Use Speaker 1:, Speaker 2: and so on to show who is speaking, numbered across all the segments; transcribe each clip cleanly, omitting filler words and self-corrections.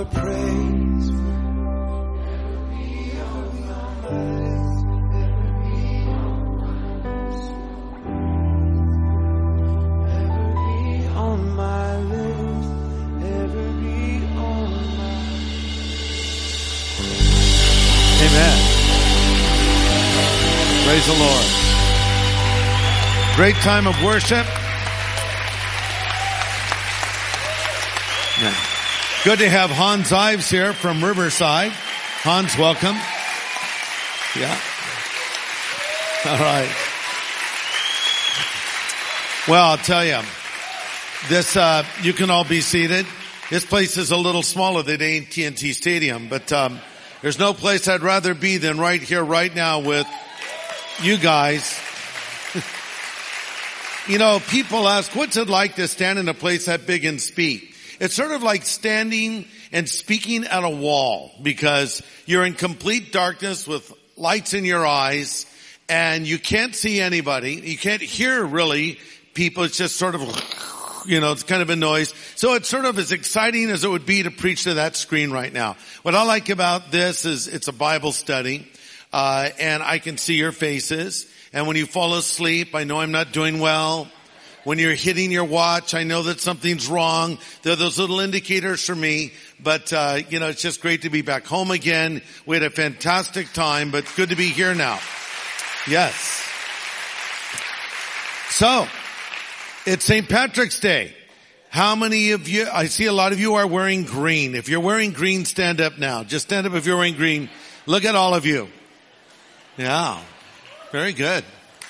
Speaker 1: praise. On my lips, ever be on my.
Speaker 2: Amen. Praise the Lord. Great time of worship. Yeah. Good to have Hans Ives here from Riverside. Hans, welcome. Yeah. All right. Well, I'll tell you, this, you can all be seated. This place is a little smaller than AT&T Stadium, but, there's no place I'd rather be than right here, right now with you guys. You know, people ask, what's it like to stand in a place that big and speak? It's sort of like standing and speaking at a wall because you're in complete darkness with lights in your eyes and you can't see anybody. You can't hear really people. It's just sort of, you know, it's kind of a noise. So it's sort of as exciting as it would be to preach to that screen right now. What I like about this is it's a Bible study, and I can see your faces. And when you fall asleep, I know I'm not doing well. When you're hitting your watch, I know that something's wrong. There are those little indicators for me. But, you know, it's just great to be back home again. We had a fantastic time, but it's good to be here now. Yes. So, it's St. Patrick's Day. How many of you, I see a lot of you are wearing green. If you're wearing green, stand up now. Just stand up if you're wearing green. Look at all of you. Yeah. Very good.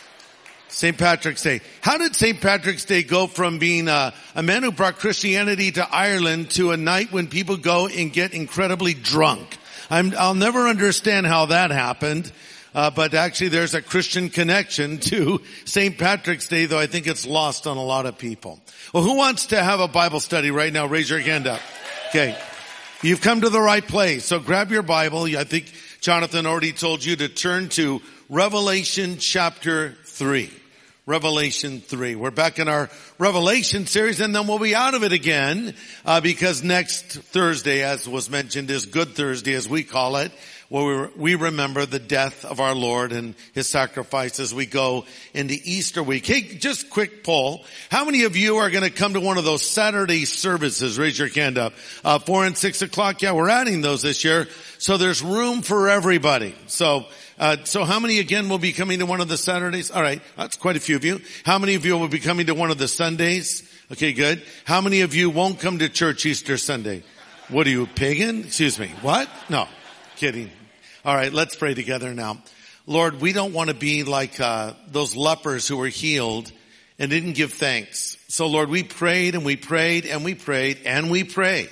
Speaker 2: St. Patrick's Day. How did St. Patrick's Day go from being a man who brought Christianity to Ireland to a night when people go and get incredibly drunk? I'll never understand how that happened. But actually there's a Christian connection to St. Patrick's Day, though I think it's lost on a lot of people. Well, who wants to have a Bible study right now? Raise your hand up. Okay. You've come to the right place. So grab your Bible. I think Jonathan already told you to turn to Revelation chapter 3. Revelation 3. We're back in our Revelation series and then we'll be out of it again, because next Thursday, as was mentioned, is Good Thursday as we call it, where we remember the death of our Lord and His sacrifice as we go into Easter week. Hey, just quick poll. How many of you are going to come to one of those Saturday services? Raise your hand up. 4 and 6 o'clock. Yeah, we're adding those this year. So there's room for everybody. So how many again will be coming to one of the Saturdays? All right. That's quite a few of you. How many of you will be coming to one of the Sundays? Okay, good. How many of you won't come to church Easter Sunday? What are you, pagan? Excuse me. What? No. Kidding. All right, let's pray together now. Lord, we don't want to be like those lepers who were healed and didn't give thanks. So Lord, we prayed and we prayed and we prayed and we prayed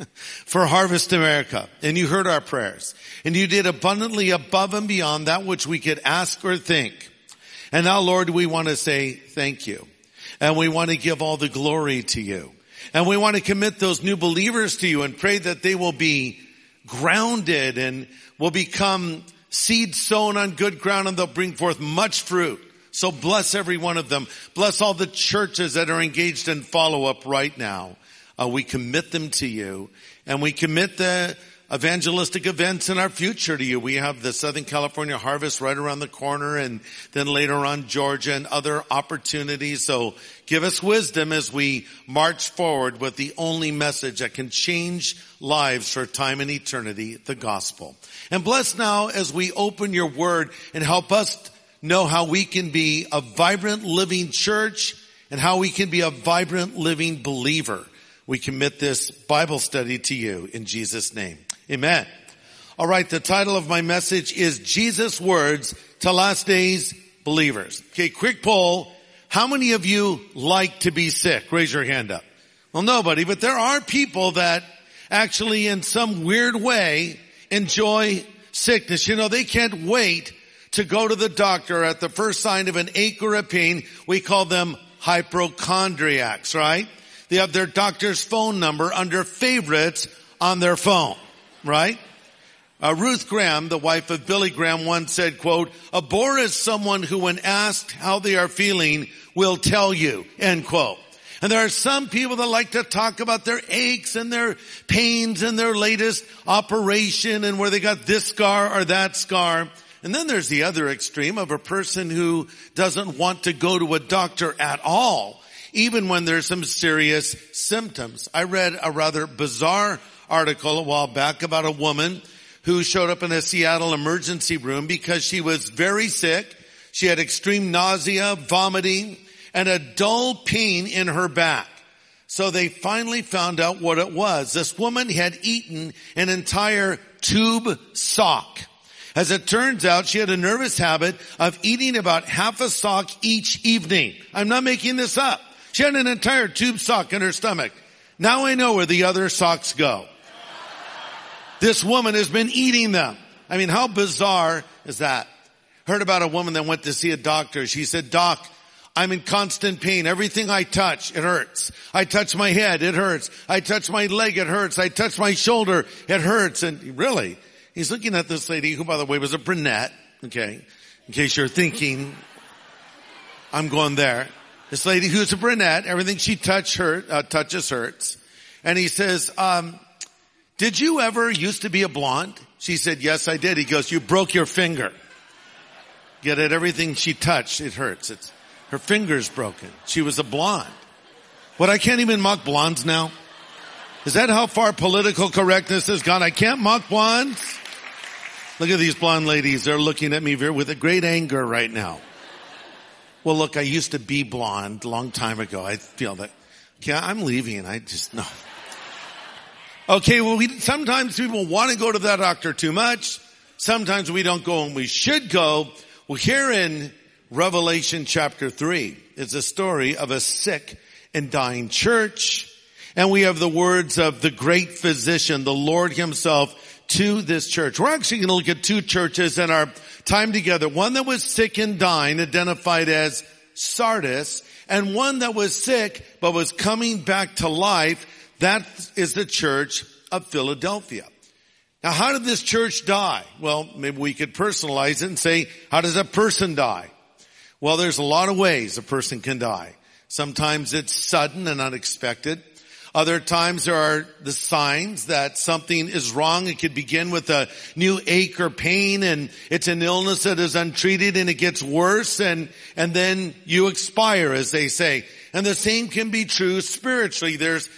Speaker 2: for Harvest America. And you heard our prayers. And you did abundantly above and beyond that which we could ask or think. And now, Lord, we want to say thank you. And we want to give all the glory to you. And we want to commit those new believers to you and pray that they will be grounded and will become seed sown on good ground and they'll bring forth much fruit. So bless every one of them. Bless all the churches that are engaged in follow-up right now. We commit them to you and we commit the evangelistic events in our future to you. We have the Southern California Harvest right around the corner and then later on Georgia and other opportunities. So give us wisdom as we march forward with the only message that can change lives for time and eternity, the gospel. And bless now as we open your word and help us know how we can be a vibrant living church and how we can be a vibrant living believer. We commit this Bible study to you in Jesus' name. Amen. All right, the title of my message is Jesus' Words to Last Days Believers. Okay, quick poll. How many of you like to be sick? Raise your hand up. Well, nobody, but there are people that actually in some weird way enjoy sickness. You know, they can't wait to go to the doctor at the first sign of an ache or a pain. We call them hypochondriacs, right? They have their doctor's phone number under favorites on their phone, right? Ruth Graham, the wife of Billy Graham, once said, quote, "A bore is someone who when asked how they are feeling will tell you," end quote. And there are some people that like to talk about their aches and their pains and their latest operation and where they got this scar or that scar. And then there's the other extreme of a person who doesn't want to go to a doctor at all, even when there's some serious symptoms. I read a rather bizarre article a while back about a woman who showed up in a Seattle emergency room because she was very sick. She had extreme nausea, vomiting, and a dull pain in her back. So they finally found out what it was. This woman had eaten an entire tube sock. As it turns out, she had a nervous habit of eating about half a sock each evening. I'm not making this up. She had an entire tube sock in her stomach. Now I know where the other socks go. This woman has been eating them. I mean, how bizarre is that? Heard about a woman that went to see a doctor. She said, "Doc, I'm in constant pain. Everything I touch, it hurts. I touch my head, it hurts. I touch my leg, it hurts. I touch my shoulder, it hurts." And really, he's looking at this lady who, by the way, was a brunette. Okay. In case you're thinking, I'm going there. This lady who's a brunette, everything she touches hurts. And he says, "Did you ever used to be a blonde?" She said, "Yes, I did." He goes, "You broke your finger." Get it? Everything she touched, it hurts. Her finger's broken. She was a blonde. What, I can't even mock blondes now? Is that how far political correctness has gone? I can't mock blondes? Look at these blonde ladies. They're looking at me with a great anger right now. Well, look, I used to be blonde a long time ago. I feel that. Okay, I'm leaving. No. Okay, well, sometimes people want to go to that doctor too much. Sometimes we don't go and we should go. Well, here in Revelation chapter 3 is a story of a sick and dying church. And we have the words of the great physician, the Lord himself, to this church. We're actually going to look at two churches in our time together. One that was sick and dying, identified as Sardis, and one that was sick but was coming back to life. That is the church of Philadelphia. Now, how did this church die? Well, maybe we could personalize it and say, how does a person die? Well, there's a lot of ways a person can die. Sometimes it's sudden and unexpected. Other times there are the signs that something is wrong. It could begin with a new ache or pain, and it's an illness that is untreated and it gets worse, and then you expire, as they say. And the same can be true spiritually. There's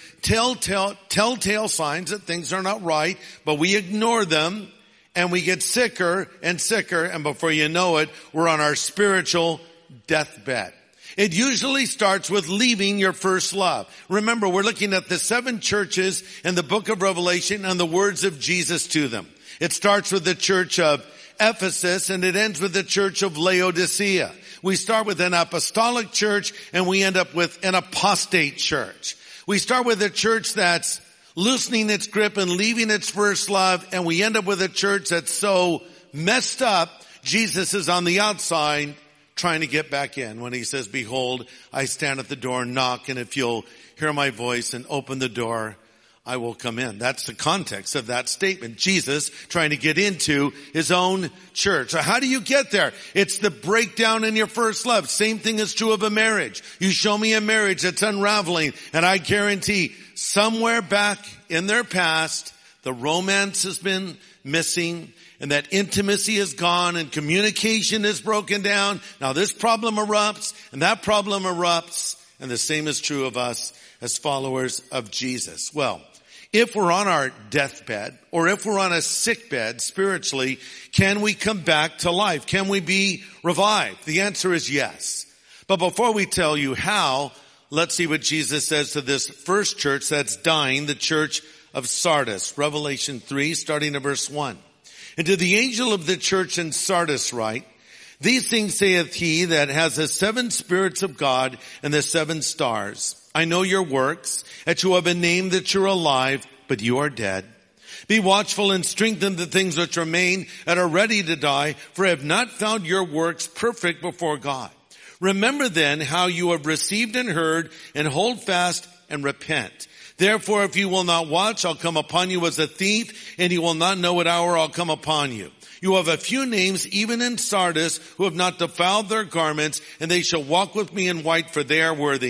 Speaker 2: telltale signs that things are not right, but we ignore them and we get sicker and sicker, and before you know it, we're on our spiritual deathbed. It usually starts with leaving your first love. Remember, we're looking at the 7 churches in the book of Revelation and the words of Jesus to them. It starts with the church of Ephesus and it ends with the church of Laodicea. We start with an apostolic church and we end up with an apostate church. We start with a church that's loosening its grip and leaving its first love, and we end up with a church that's so messed up, Jesus is on the outside trying to get back in when he says, "Behold, I stand at the door and knock, and if you'll hear my voice and open the door, I will come in." That's the context of that statement. Jesus trying to get into his own church. So how do you get there? It's the breakdown in your first love. Same thing is true of a marriage. You show me a marriage that's unraveling, and I guarantee somewhere back in their past, the romance has been missing, and that intimacy is gone, and communication is broken down. Now this problem erupts, and that problem erupts, and the same is true of us as followers of Jesus. Well, if we're on our deathbed, or if we're on a sick bed spiritually, can we come back to life? Can we be revived? The answer is yes. But before we tell you how, let's see what Jesus says to this first church that's dying, the church of Sardis. Revelation 3, starting at verse 1. "And to the angel of the church in Sardis write, These things saith he that has the 7 spirits of God and the 7 stars. I know your works, that you have a name that you're alive, but you are dead. Be watchful and strengthen the things which remain and are ready to die, for I have not found your works perfect before God. Remember then how you have received and heard, and hold fast and repent. Therefore, if you will not watch, I'll come upon you as a thief, and you will not know what hour I'll come upon you. You have a few names, even in Sardis, who have not defiled their garments, and they shall walk with me in white, for they are worthy.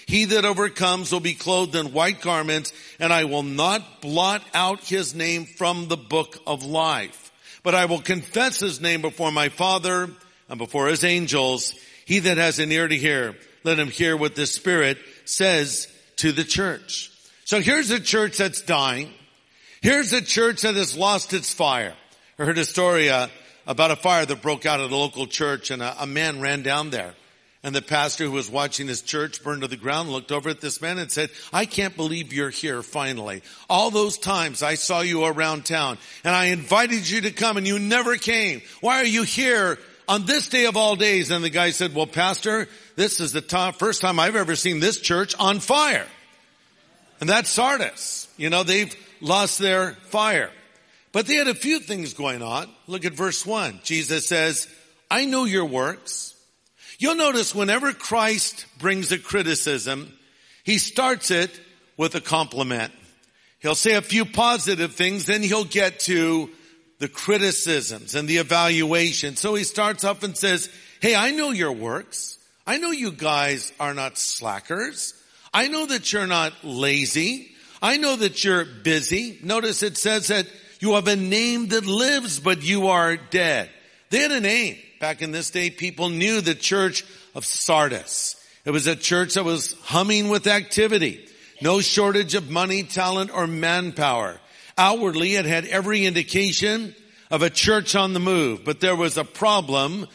Speaker 2: He that overcomes will be clothed in white garments, and I will not blot out his name from the book of life. But I will confess his name before my Father and before his angels. He that has an ear to hear, let him hear what the Spirit says to the church. So here's a church that's dying. Here's a church that has lost its fire. I heard a story about a fire that broke out at a local church, and a man ran down there. And the pastor who was watching his church burn to the ground looked over at this man and said, I can't believe you're here finally. All those times I saw you around town and I invited you to come and you never came. Why are you here on this day of all days? And the guy said, well, Pastor, this is the first time I've ever seen this church on fire. And that's Sardis. You know, they've lost their fire. But they had a few things going on. Look at verse 1. Jesus says, I know your works. You'll notice whenever Christ brings a criticism, he starts it with a compliment. He'll say a few positive things, then he'll get to the criticisms and the evaluation. So he starts up and says, hey, I know your works. I know you guys are not slackers. I know that you're not lazy. I know that you're busy. Notice it says that you have a name that lives, but you are dead. They had a name. Back in this day, people knew the church of Sardis. It was a church that was humming with activity. No shortage of money, talent, or manpower. Outwardly, it had every indication of a church on the move. But there was a problem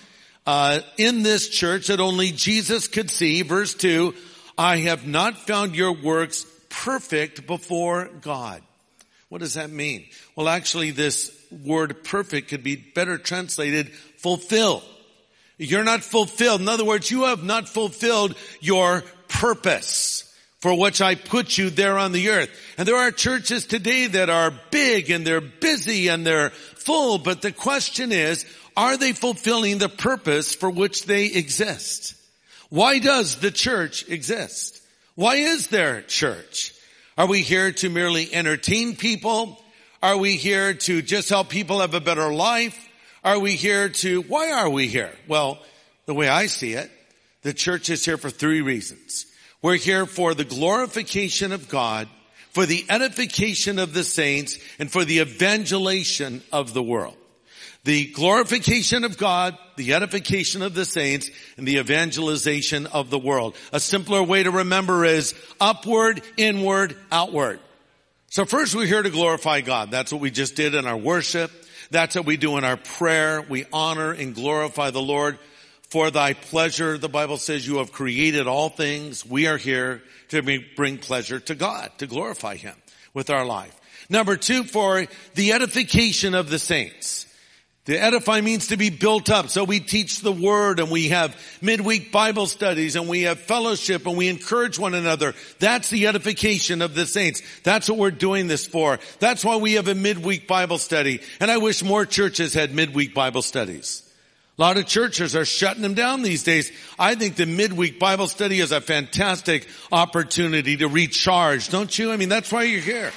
Speaker 2: in this church that only Jesus could see. Verse 2, I have not found your works perfect before God. What does that mean? Well, actually, this word perfect could be better translated fulfill. You're not fulfilled. In other words, you have not fulfilled your purpose for which I put you there on the earth. And there are churches today that are big and they're busy and they're full. But the question is, are they fulfilling the purpose for which they exist? Why does the church exist? Why is there church? Are we here to merely entertain people? Are we here to just help people have a better life? Are we here why are we here? Well, the way I see it, the church is here for 3 reasons. We're here for the glorification of God, for the edification of the saints, and for the evangelization of the world. The glorification of God, the edification of the saints, and the evangelization of the world. A simpler way to remember is upward, inward, outward. So first we're here to glorify God. That's what we just did in our worship. That's what we do in our prayer. We honor and glorify the Lord. For thy pleasure, the Bible says, you have created all things. We are here to bring pleasure to God, to glorify him with our life. Number 2, for the edification of the saints. To edify means to be built up. So we teach the word and we have midweek Bible studies and we have fellowship and we encourage one another. That's the edification of the saints. That's what we're doing this for. That's why we have a midweek Bible study. And I wish more churches had midweek Bible studies. A lot of churches are shutting them down these days. I think the midweek Bible study is a fantastic opportunity to recharge, don't you? I mean, that's why you're here.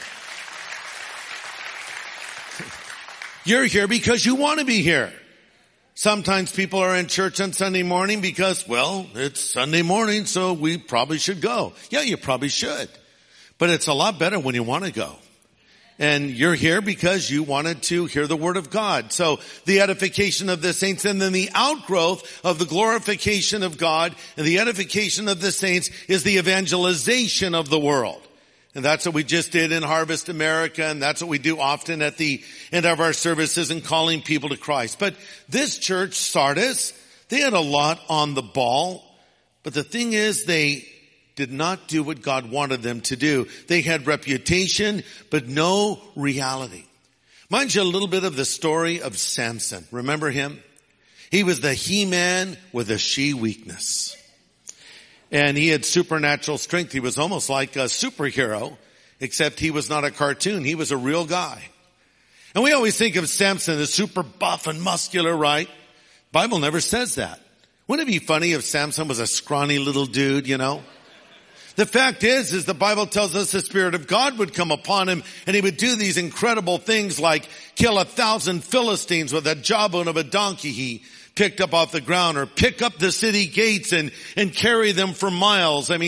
Speaker 2: You're here because you want to be here. Sometimes people are in church on Sunday morning because, well, it's Sunday morning, so we probably should go. Yeah, you probably should. But it's a lot better when you want to go. And you're here because you wanted to hear the word of God. So the edification of the saints, and then the outgrowth of the glorification of God and the edification of the saints is the evangelization of the world. And that's what we just did in Harvest America, and that's what we do often at the end of our services in calling people to Christ. But this church, Sardis, they had a lot on the ball, but the thing is they did not do what God wanted them to do. They had reputation, but no reality. Mind you a little bit of the story of Samson. Remember him? He was the he-man with a she-weakness. And he had supernatural strength. He was almost like a superhero, except he was not a cartoon. He was a real guy. And we always think of Samson as super buff and muscular, right? Bible never says that. Wouldn't it be funny if Samson was a scrawny little dude, you know? The fact is the Bible tells us the Spirit of God would come upon him and he would do these incredible things like kill 1,000 Philistines with a jawbone of a donkey he picked up off the ground, or pick up the city gates and carry them for miles. I mean,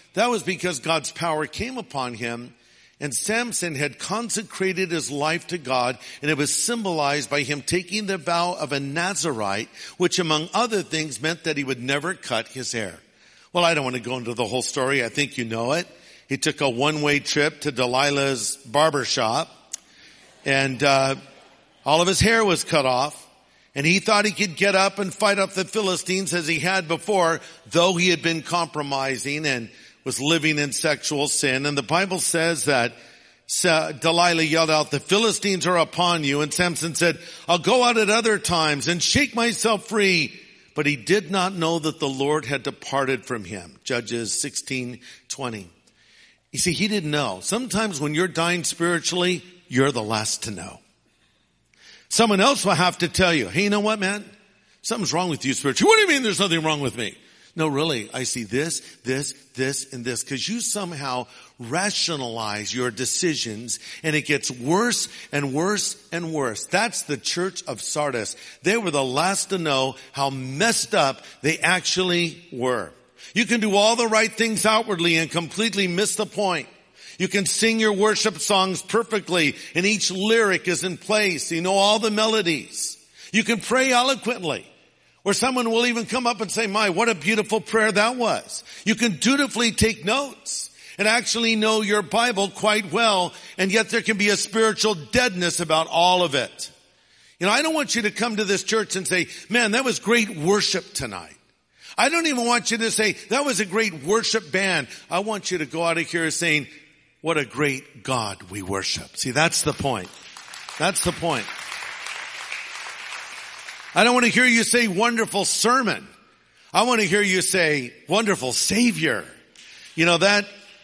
Speaker 2: That was because God's power came upon him, and Samson had consecrated his life to God, and it was symbolized by him taking the vow of a Nazirite, which among other things meant that he would never cut his hair. Well, I don't want to go into the whole story. I think you know it. He took a one-way trip to Delilah's barber shop, and all of his hair was cut off. And he thought he could get up and fight off the Philistines as he had before, though he had been compromising and was living in sexual sin. And the Bible says that Delilah yelled out, "The Philistines are upon you." And Samson said, "I'll go out at other times and shake myself free." But he did not know that the Lord had departed from him. Judges 16:20. You see, he didn't know. Sometimes when you're dying spiritually, you're the last to know. Someone else will have to tell you, "Hey, you know what, man? Something's wrong with you spiritually." "What do you mean there's nothing wrong with me?" "No, really, I see this, and this." Because you somehow rationalize your decisions, and it gets worse and worse and worse. That's the church of Sardis. They were the last to know how messed up they actually were. You can do all the right things outwardly and completely miss the point. You can sing your worship songs perfectly, and each lyric is in place. You know all the melodies. You can pray eloquently, where someone will even come up and say, "My, what a beautiful prayer that was." You can dutifully take notes and actually know your Bible quite well, and yet there can be a spiritual deadness about all of it. You know, I don't want you to come to this church and say, "Man, that was great worship tonight." I don't even want you to say, "That was a great worship band." I want you to go out of here saying, "What a great God we worship." See, that's the point. That's the point. I don't want to hear you say wonderful sermon. I want to hear you say wonderful Savior. You know, that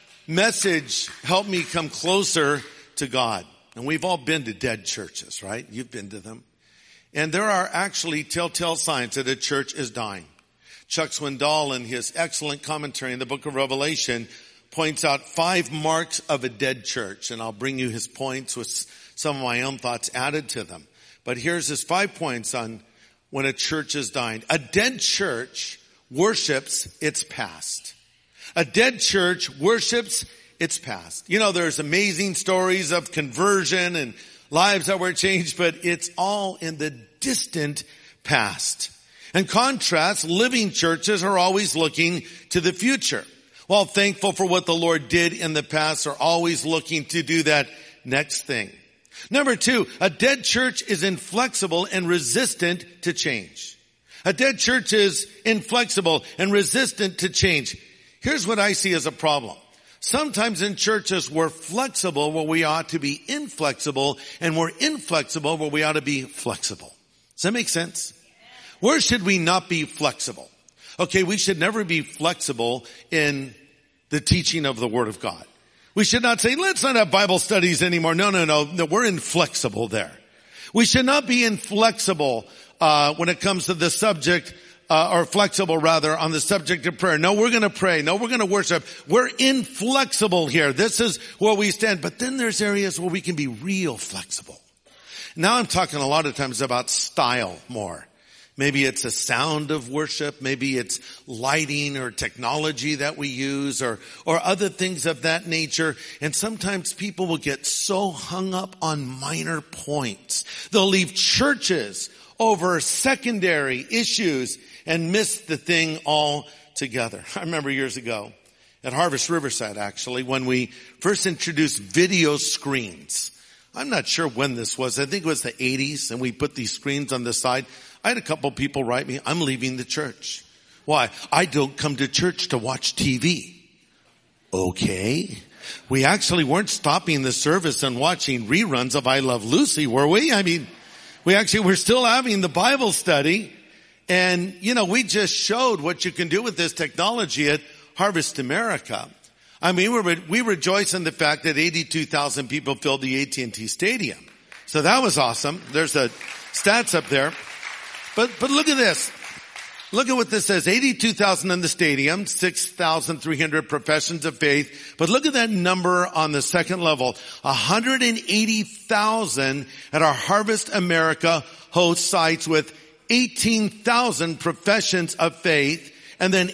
Speaker 2: message helped me come closer to God. And we've all been to dead churches, right? You've been to them. And there are actually telltale signs that a church is dying. Chuck Swindoll, in his excellent commentary in the book of Revelation, points out 5 marks of a dead church. And I'll bring you his points with some of my own thoughts added to them. But here's his 5 points on when a church is dying. A dead church worships its past. A dead church worships its past. You know, there's amazing stories of conversion and lives that were changed, but it's all in the distant past. In contrast, living churches are always looking to the future. While thankful for what the Lord did in the past, are always looking to do that next thing. Number 2, a dead church is inflexible and resistant to change. A dead church is inflexible and resistant to change. Here's what I see as a problem. Sometimes in churches we're flexible where we ought to be inflexible, and we're inflexible where we ought to be flexible. Does that make sense? Where should we not be flexible? Okay, we should never be flexible in the teaching of the Word of God. We should not say, "Let's not have Bible studies anymore." No, we're inflexible there. We should not be inflexible when it comes to the subject, or flexible rather, on the subject of prayer. No, we're going to pray. No, we're going to worship. We're inflexible here. This is where we stand. But then there's areas where we can be real flexible. Now I'm talking a lot of times about style more. Maybe it's a sound of worship. Maybe it's lighting or technology that we use, or other things of that nature. And sometimes people will get so hung up on minor points. They'll leave churches over secondary issues and miss the thing altogether. I remember years ago at Harvest Riverside, actually, when we first introduced video screens. I'm not sure when this was. I think it was the 80s, and we put these screens on the side. I had a couple people write me, "I'm leaving the church." Why? "I don't come to church to watch TV." Okay. We actually weren't stopping the service and watching reruns of I Love Lucy, were we? I mean, we're still having the Bible study. And, you know, we just showed what you can do with this technology at Harvest America. I mean, we rejoice in the fact that 82,000 people filled the AT&T Stadium. So that was awesome. There's the stats up there. But look at this. Look at what this says. 82,000 in the stadium, 6,300 professions of faith. But look at that number on the second level. 180,000 at our Harvest America host sites with 18,000 professions of faith. And then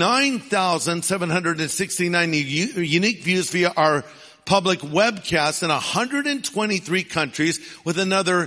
Speaker 2: 89,769 unique views via our public webcast in 123 countries with another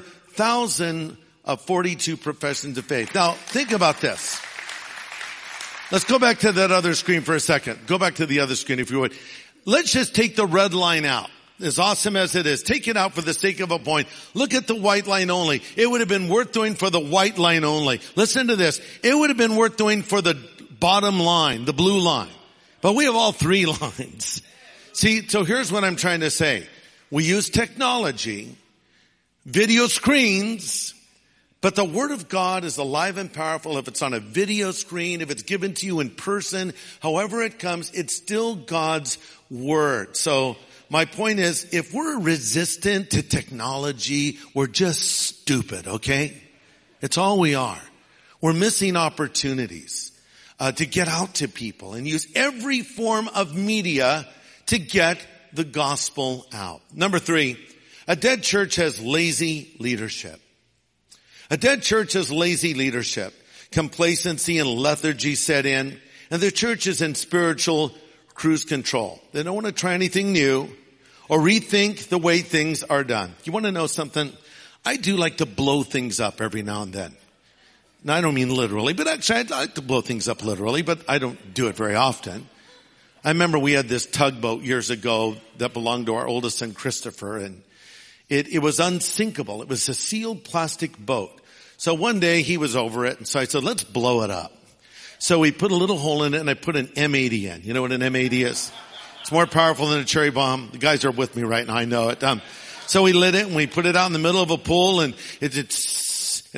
Speaker 2: 1,042 professions of faith. Now, think about this. Let's go back to that other screen for a second. Go back to the other screen if you would. Let's just take the red line out. As awesome as it is, take it out for the sake of a point. Look at the white line only. It would have been worth doing for the white line only. Listen to this. It would have been worth doing for the bottom line, the blue line. But we have all three lines. See, so here's what I'm trying to say. We use technology, video screens, but the Word of God is alive and powerful. If it's on a video screen, if it's given to you in person, however it comes, it's still God's Word. So my point is, if we're resistant to technology, we're just stupid, okay? It's all we are. We're missing opportunities to get out to people and use every form of media to get the gospel out. Number 3, a dead church has lazy leadership. A dead church has lazy leadership. Complacency and lethargy set in, and the church is in spiritual cruise control. They don't want to try anything new or rethink the way things are done. You want to know something? I do like to blow things up every now and then. Now, I don't mean literally, but actually I like to blow things up literally, but I don't do it very often. I remember we had this tugboat years ago that belonged to our oldest son, Christopher, and it was unsinkable. It was a sealed plastic boat. So one day he was over it, and so I said, let's blow it up. So we put a little hole in it, and I put an M80 in. You know what an M80 is? It's more powerful than a cherry bomb. The guys are with me right now. I know it. So we lit it, and we put it out in the middle of a pool, and it just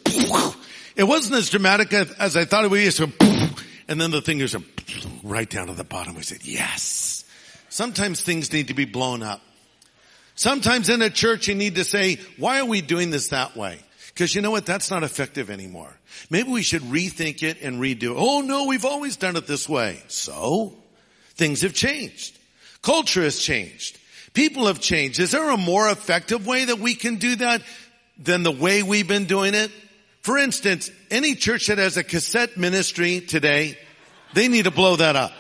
Speaker 2: it wasn't as dramatic as I thought it would be. So, and then the thing just right down to the bottom. We said, yes. Sometimes things need to be blown up. Sometimes in a church you need to say, why are we doing this that way? Because you know what? That's not effective anymore. Maybe we should rethink it and redo it. Oh no, we've always done it this way. So, things have changed. Culture has changed. People have changed. Is there a more effective way that we can do that than the way we've been doing it? For instance, any church that has a cassette ministry today, they need to blow that up.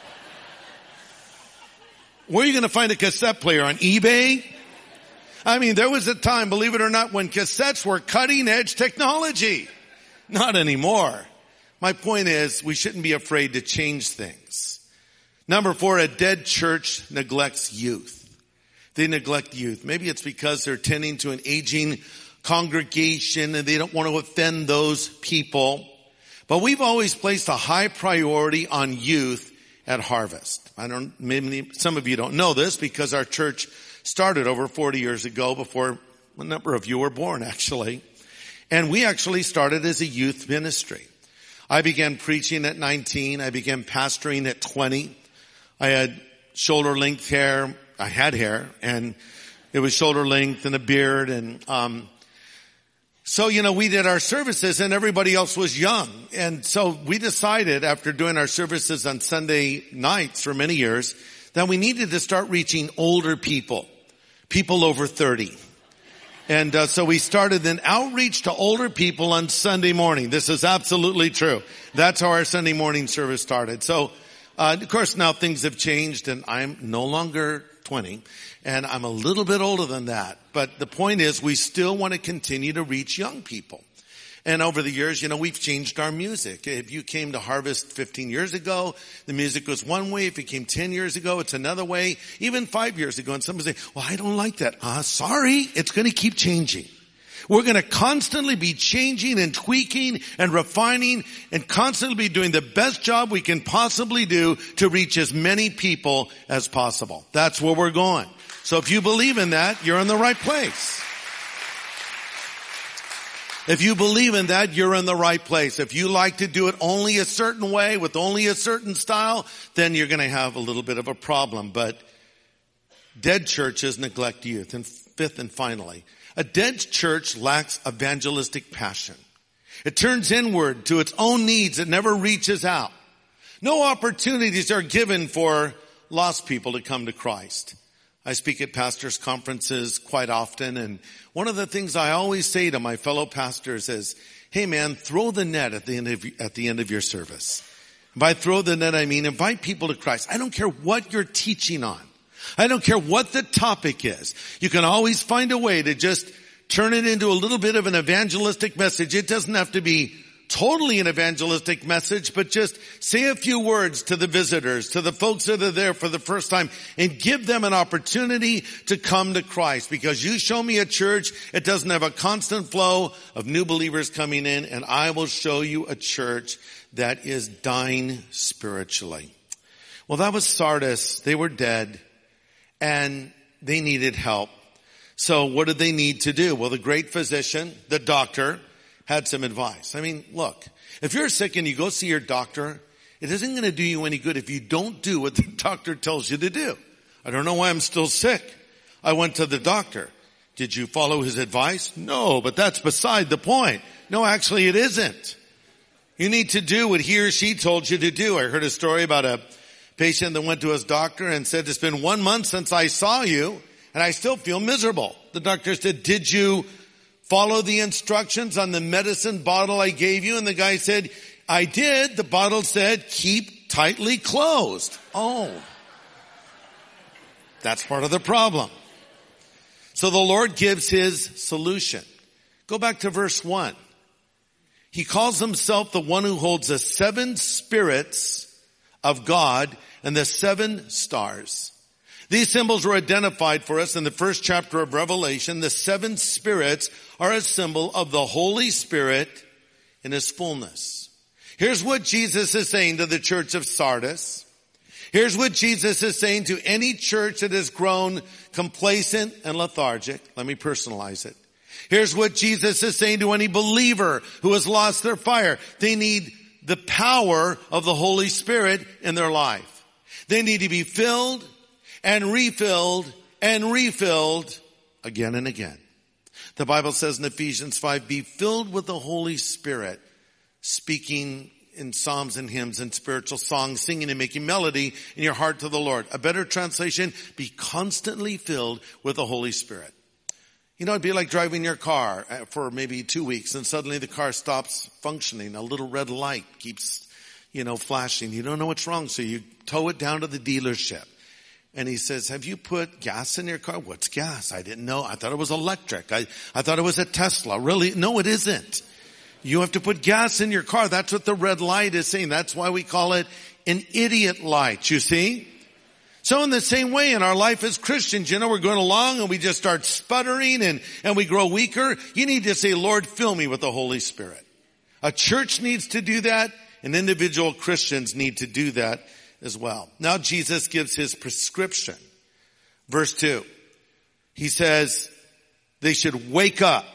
Speaker 2: Where are you going to find a cassette player? On eBay? I mean, there was a time, believe it or not, when cassettes were cutting edge technology. Not anymore. My point is, we shouldn't be afraid to change things. Number 4, a dead church neglects youth. They neglect youth. Maybe it's because they're tending to an aging congregation and they don't want to offend those people. But we've always placed a high priority on youth at Harvest. Maybe some of you don't know this because our church started over 40 years ago before a number of you were born, actually. And we actually started as a youth ministry. I began preaching at 19. I began pastoring at 20. I had shoulder length hair. I had hair and it was shoulder length and a beard. And, so, we did our services and everybody else was young. And so we decided after doing our services on Sunday nights for many years that we needed to start reaching older people over 30. And so we started an outreach to older people on Sunday morning. This is absolutely true. That's how our Sunday morning service started. So, of course, now things have changed and I'm no longer 20 and I'm a little bit older than that. But the point is we still want to continue to reach young people. And over the years, we've changed our music. If you came to Harvest 15 years ago, the music was one way. If you came 10 years ago, it's another way. Even 5 years ago, and somebody say, well, I don't like that. Sorry, it's going to keep changing. We're going to constantly be changing and tweaking and refining and constantly be doing the best job we can possibly do to reach as many people as possible. That's where we're going. So if you believe in that, you're in the right place. If you believe in that, you're in the right place. If you like to do it only a certain way with only a certain style, then you're going to have a little bit of a problem. But dead churches neglect youth. And fifth and finally, a dead church lacks evangelistic passion. It turns inward to its own needs. It never reaches out. No opportunities are given for lost people to come to Christ. I speak at pastors' conferences quite often, and one of the things I always say to my fellow pastors is, hey man, throw the net at the end of your service. By throw the net, I mean invite people to Christ. I don't care what you're teaching on. I don't care what the topic is. You can always find a way to just turn it into a little bit of an evangelistic message. It doesn't have to be totally an evangelistic message, but just say a few words to the visitors, to the folks that are there for the first time, and give them an opportunity to come to Christ. Because you show me a church, it doesn't have a constant flow of new believers coming in, and I will show you a church that is dying spiritually. Well, that was Sardis. They were dead, and they needed help. So what did they need to do? Well, the great physician, the doctor, had some advice. I mean, look, if you're sick and you go see your doctor, it isn't going to do you any good if you don't do what the doctor tells you to do. I don't know why I'm still sick. I went to the doctor. Did you follow his advice? No, but that's beside the point. No, actually it isn't. You need to do what he or she told you to do. I heard a story about a patient that went to his doctor and said, it's been 1 month since I saw you and I still feel miserable. The doctor said, did you follow the instructions on the medicine bottle I gave you? And the guy said, I did. The bottle said, keep tightly closed. Oh, that's part of the problem. So the Lord gives his solution. Go back to verse 1. He calls himself the one who holds the 7 spirits of God and the 7 stars. These symbols were identified for us in the first chapter of Revelation. The 7 spirits are a symbol of the Holy Spirit in his fullness. Here's what Jesus is saying to the church of Sardis. Here's what Jesus is saying to any church that has grown complacent and lethargic. Let me personalize it. Here's what Jesus is saying to any believer who has lost their fire. They need the power of the Holy Spirit in their life. They need to be filled and refilled again and again. The Bible says in Ephesians 5, be filled with the Holy Spirit, speaking in psalms and hymns and spiritual songs, singing and making melody in your heart to the Lord. A better translation, be constantly filled with the Holy Spirit. You know, it'd be like driving your car for maybe 2 weeks and suddenly the car stops functioning. A little red light keeps, flashing. You don't know what's wrong, so you tow it down to the dealership. And he says, have you put gas in your car? What's gas? I didn't know. I thought it was electric. I thought it was a Tesla. Really? No, it isn't. You have to put gas in your car. That's what the red light is saying. That's why we call it an idiot light, you see? So in the same way, in our life as Christians, we're going along and we just start sputtering and we grow weaker. You need to say, Lord, fill me with the Holy Spirit. A church needs to do that, and individual Christians need to do that as well. Now Jesus gives his prescription. Verse 2. He says they should wake up,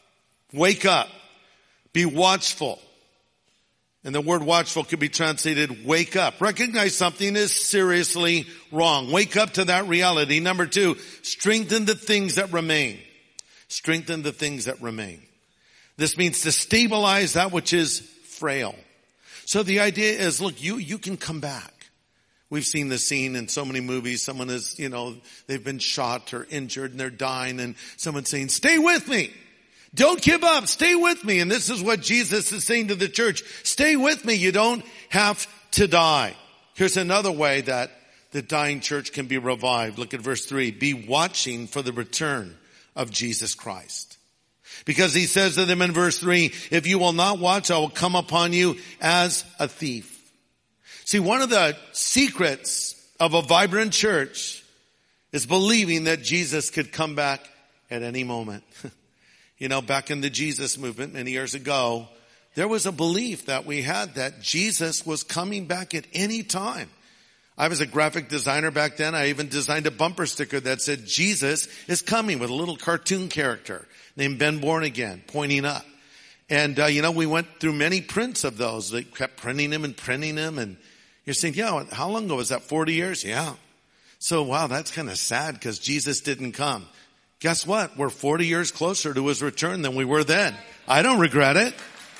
Speaker 2: be watchful. And the word watchful could be translated wake up. Recognize something is seriously wrong. Wake up to that reality. Number 2, strengthen the things that remain. Strengthen the things that remain. This means to stabilize that which is frail. So the idea is, look, you can come back. We've seen the scene in so many movies. Someone is, they've been shot or injured and they're dying, and someone's saying, stay with me. Don't give up. Stay with me. And this is what Jesus is saying to the church. Stay with me. You don't have to die. Here's another way that the dying church can be revived. Look at verse 3. Be watching for the return of Jesus Christ. Because he says to them in verse 3, if you will not watch, I will come upon you as a thief. See, one of the secrets of a vibrant church is believing that Jesus could come back at any moment. Back in the Jesus movement many years ago, there was a belief that we had that Jesus was coming back at any time. I was a graphic designer back then. I even designed a bumper sticker that said, Jesus is coming, with a little cartoon character named Ben Born Again pointing up. And, we went through many prints of those. They kept printing them. And you're saying, yeah, how long ago was that? 40 years? Yeah. So, wow, that's kind of sad because Jesus didn't come. Guess what? We're 40 years closer to his return than we were then. I don't regret it.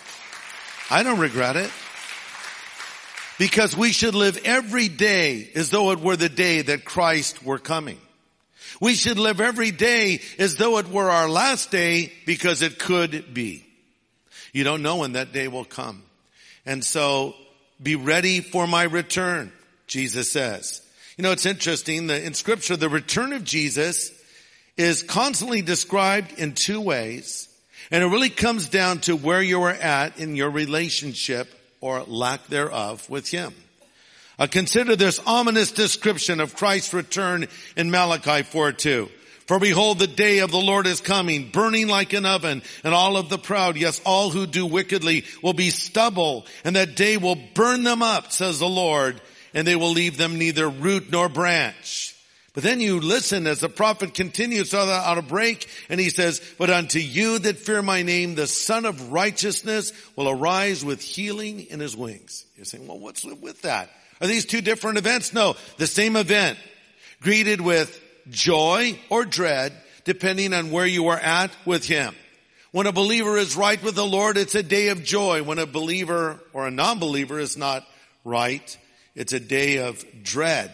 Speaker 2: Because we should live every day as though it were the day that Christ were coming. We should live every day as though it were our last day, because it could be. You don't know when that day will come. And so be ready for my return, Jesus says. You know, it's interesting that in Scripture, the return of Jesus is constantly described in two ways. And it really comes down to where you are at in your relationship or lack thereof with Him. Consider this ominous description of Christ's return in Malachi 4:2. For behold, the day of the Lord is coming, burning like an oven, and all of the proud, yes, all who do wickedly, will be stubble, and that day will burn them up, says the Lord, and they will leave them neither root nor branch. But then you listen as the prophet continues on a break, and he says, but unto you that fear my name, the Son of Righteousness will arise with healing in his wings. You're saying, well, what's with that? Are these two different events? No, the same event, greeted with joy or dread, depending on where you are at with Him. When a believer is right with the Lord, it's a day of joy. When a believer or a non-believer is not right, it's a day of dread.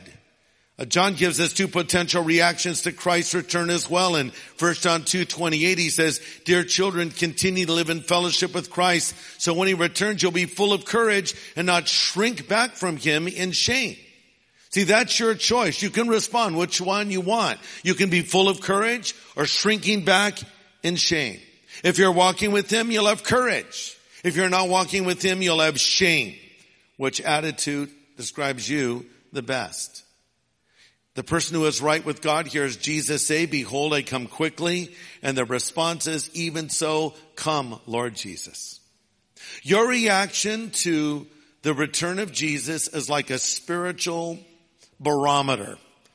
Speaker 2: John gives us two potential reactions to Christ's return as well. In 1 John 2:28, he says, dear children, continue to live in fellowship with Christ, so when He returns, you'll be full of courage and not shrink back from Him in shame. See, that's your choice. You can respond which one you want. You can be full of courage or shrinking back in shame. If you're walking with Him, you'll have courage. If you're not walking with Him, you'll have shame. Which attitude describes you the best? The person who is right with God hears Jesus say, behold, I come quickly. And the response is, even so, come, Lord Jesus. Your reaction to the return of Jesus is like a spiritual barometer.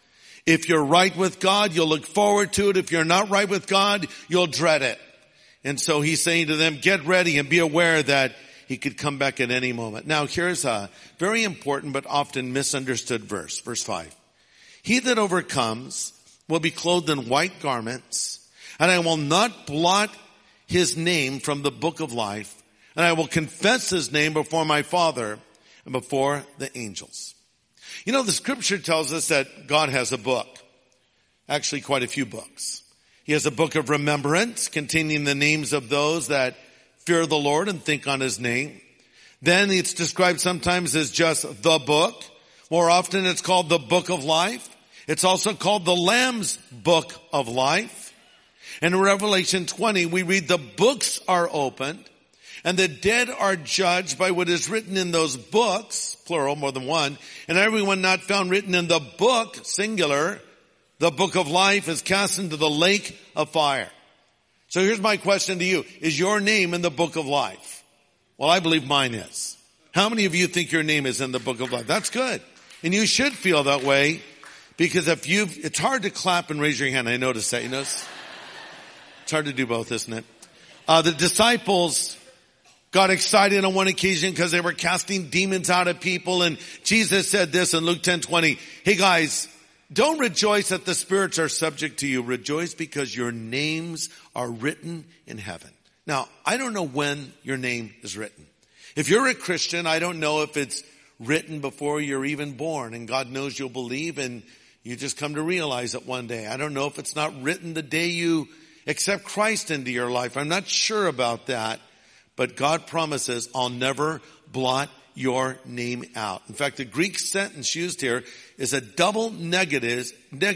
Speaker 2: If you're right with God, you'll look forward to it. If you're not right with God, you'll dread it. And so He's saying to them, get ready and be aware that He could come back at any moment. Now here's a very important but often misunderstood verse. Verse 5. He that overcomes will be clothed in white garments, and I will not blot his name from the book of life, and I will confess his name before my Father and before the angels. You know, the Scripture tells us that God has a book. Actually, quite a few books. He has a book of remembrance containing the names of those that fear the Lord and think on His name. Then it's described sometimes as just the book. More often it's called the book of life. It's also called the Lamb's book of life. And in Revelation 20, we read the books are opened and the dead are judged by what is written in those books, plural, more than one, and everyone not found written in the book, singular, the book of life is cast into the lake of fire. So here's my question to you. Is your name in the book of life? Well, I believe mine is. How many of you think your name is in the book of life? That's good. And you should feel that way, because it's hard to clap and raise your hand. I noticed that. You notice? It's hard to do both, isn't it? The disciples got excited on one occasion because they were casting demons out of people. And Jesus said this in Luke 10:20. Hey guys, don't rejoice that the spirits are subject to you. Rejoice because your names are written in heaven. Now, I don't know when your name is written. If you're a Christian, I don't know if it's written before you're even born, and God knows you'll believe and you just come to realize it one day. I don't know if it's not written the day you accept Christ into your life. I'm not sure about that, but God promises, I'll never blot your name out. In fact, the Greek sentence used here is a double negative,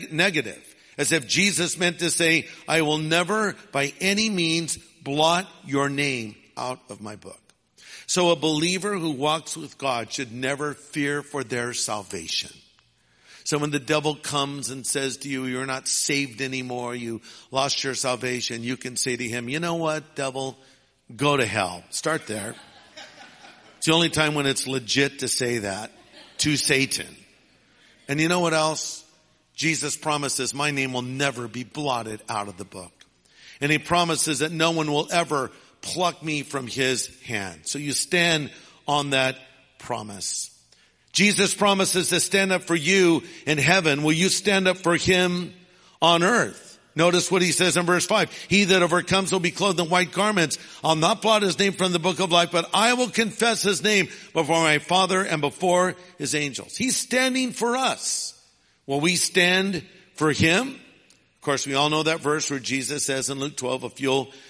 Speaker 2: as if Jesus meant to say, I will never by any means blot your name out of my book. So a believer who walks with God should never fear for their salvation. So when the devil comes and says to you, you're not saved anymore, you lost your salvation, you can say to him, you know what, devil, go to hell. Start there. It's the only time when it's legit to say that to Satan. And you know what else? Jesus promises my name will never be blotted out of the book. And He promises that no one will ever pluck me from His hand. So you stand on that promise. Jesus promises to stand up for you in heaven. Will you stand up for Him on earth? Notice what He says in verse 5. He that overcomes will be clothed in white garments. I'll not blot his name from the book of life, but I will confess his name before my Father and before His angels. He's standing for us. Will we stand for Him? Of course, we all know that verse where Jesus says in Luke 12, if you'll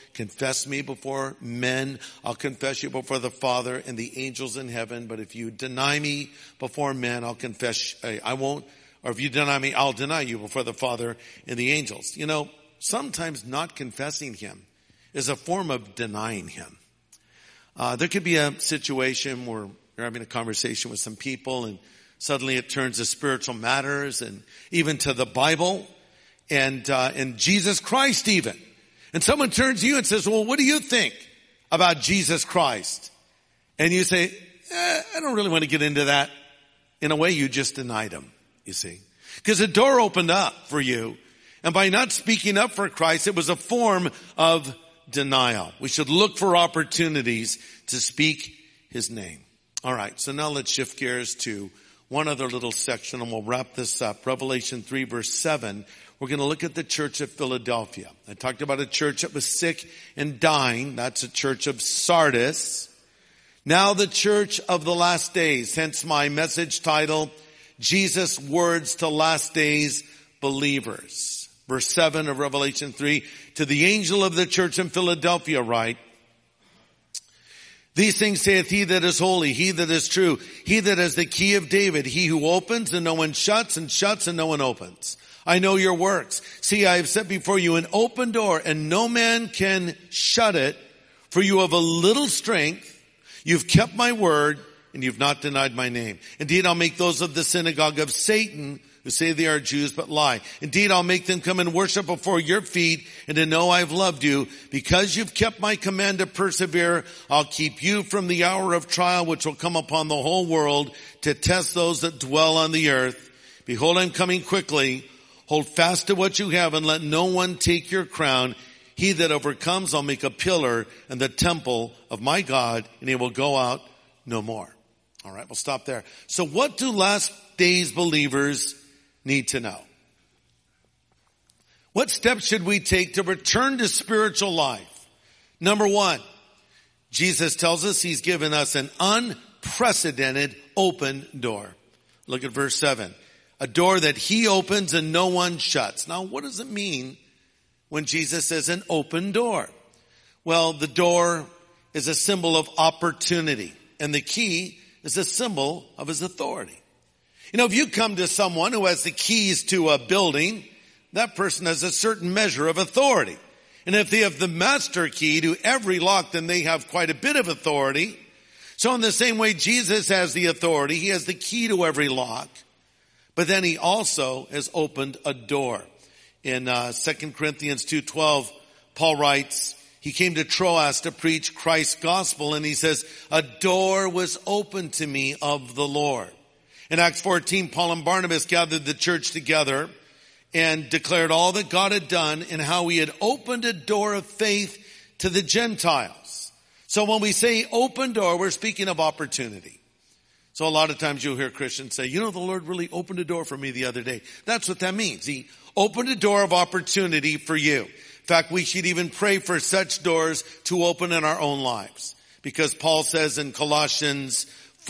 Speaker 2: confess me before men, I'll confess you before the Father and the angels in heaven. But if you deny me before men, I'll confess, I won't, or if you deny me, I'll deny you before the Father and the angels. You know, sometimes not confessing him is a form of denying him. There could be a situation where you're having a conversation with some people and suddenly it turns to spiritual matters and even to the Bible and Jesus Christ even. And someone turns to you and says, well, what do you think about Jesus Christ? And you say, I don't really want to get into that. In a way, you just denied him, you see. Because the door opened up for you. And by not speaking up for Christ, it was a form of denial. We should look for opportunities to speak his name. All right, so now let's shift gears to one other little section and we'll wrap this up. Revelation 3 verse 7. We're going to look at the church of Philadelphia. I talked about a church that was sick and dying. That's a church of Sardis. Now the church of the last days. Hence my message title, Jesus' words to last days believers. Verse 7 of Revelation 3. To the angel of the church in Philadelphia write, these things saith he that is holy, he that is true, he that has the key of David, he who opens and no one shuts, and shuts and no one opens. I know your works. See, I have set before you an open door, and no man can shut it, for you have a little strength. You've kept my word, and you've not denied my name. Indeed, I'll make those of the synagogue of Satan who say they are Jews but lie. Indeed, I'll make them come and worship before your feet and to know I've loved you. Because you've kept my command to persevere, I'll keep you from the hour of trial which will come upon the whole world to test those that dwell on the earth. Behold, I'm coming quickly. Hold fast to what you have and let no one take your crown. He that overcomes, I'll make a pillar in the temple of my God, and he will go out no more. All right, we'll stop there. So what do last days believers need to know? What steps should we take to return to spiritual life? Number one, Jesus tells us he's given us an unprecedented open door. Look at verse 7. A door that he opens and no one shuts. Now, what does it mean when Jesus says an open door? Well, the door is a symbol of opportunity, and the key is a symbol of his authority. You know, if you come to someone who has the keys to a building, that person has a certain measure of authority. And if they have the master key to every lock, then they have quite a bit of authority. So in the same way Jesus has the authority, he has the key to every lock. But then he also has opened a door. In 2 Corinthians 2:12, Paul writes, he came to Troas to preach Christ's gospel, and he says, a door was opened to me of the Lord. In Acts 14, Paul and Barnabas gathered the church together and declared all that God had done and how he had opened a door of faith to the Gentiles. So when we say open door, we're speaking of opportunity. So a lot of times you'll hear Christians say, you know, the Lord really opened a door for me the other day. That's what that means. He opened a door of opportunity for you. In fact, we should even pray for such doors to open in our own lives. Because Paul says in Colossians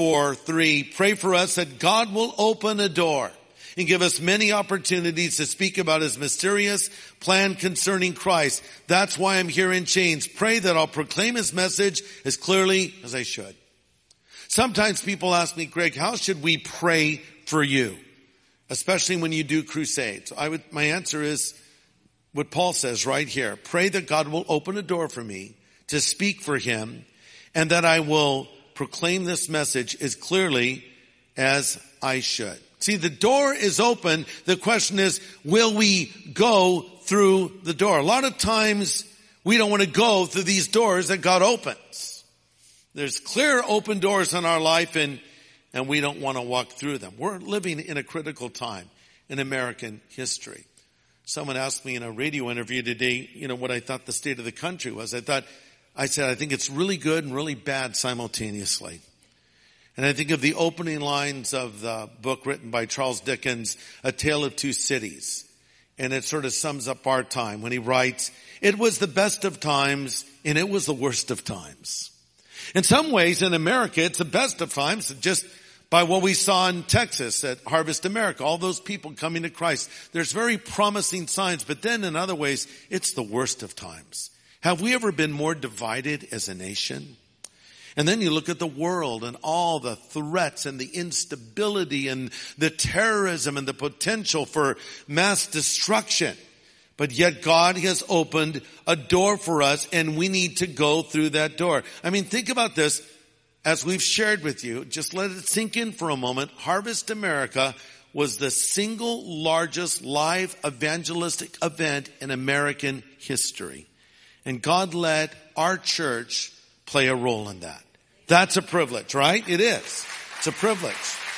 Speaker 2: 4:3, pray for us that God will open a door and give us many opportunities to speak about his mysterious plan concerning Christ. That's why I'm here in chains. Pray that I'll proclaim his message as clearly as I should. Sometimes people ask me, Greg, how should we pray for you? Especially when you do crusades. My answer is what Paul says right here. Pray that God will open a door for me to speak for him, and that I will proclaim this message as clearly as I should. See, the door is open. The question is, will we go through the door? A lot of times we don't want to go through these doors that God opens. There's clear open doors in our life, and we don't want to walk through them. We're living in a critical time in American history. Someone asked me in a radio interview today, what I thought the state of the country was. I said, I think it's really good and really bad simultaneously. And I think of the opening lines of the book written by Charles Dickens, A Tale of Two Cities. And it sort of sums up our time when he writes, it was the best of times and it was the worst of times. In some ways in America, it's the best of times just by what we saw in Texas at Harvest America, all those people coming to Christ. There's very promising signs, but then in other ways, it's the worst of times. Have we ever been more divided as a nation? And then you look at the world and all the threats and the instability and the terrorism and the potential for mass destruction. But yet God has opened a door for us, and we need to go through that door. I mean, think about this. As we've shared with you, just let it sink in for a moment. Harvest America was the single largest live evangelistic event in American history. And God let our church play a role in that. That's a privilege, right? It is. It's a privilege.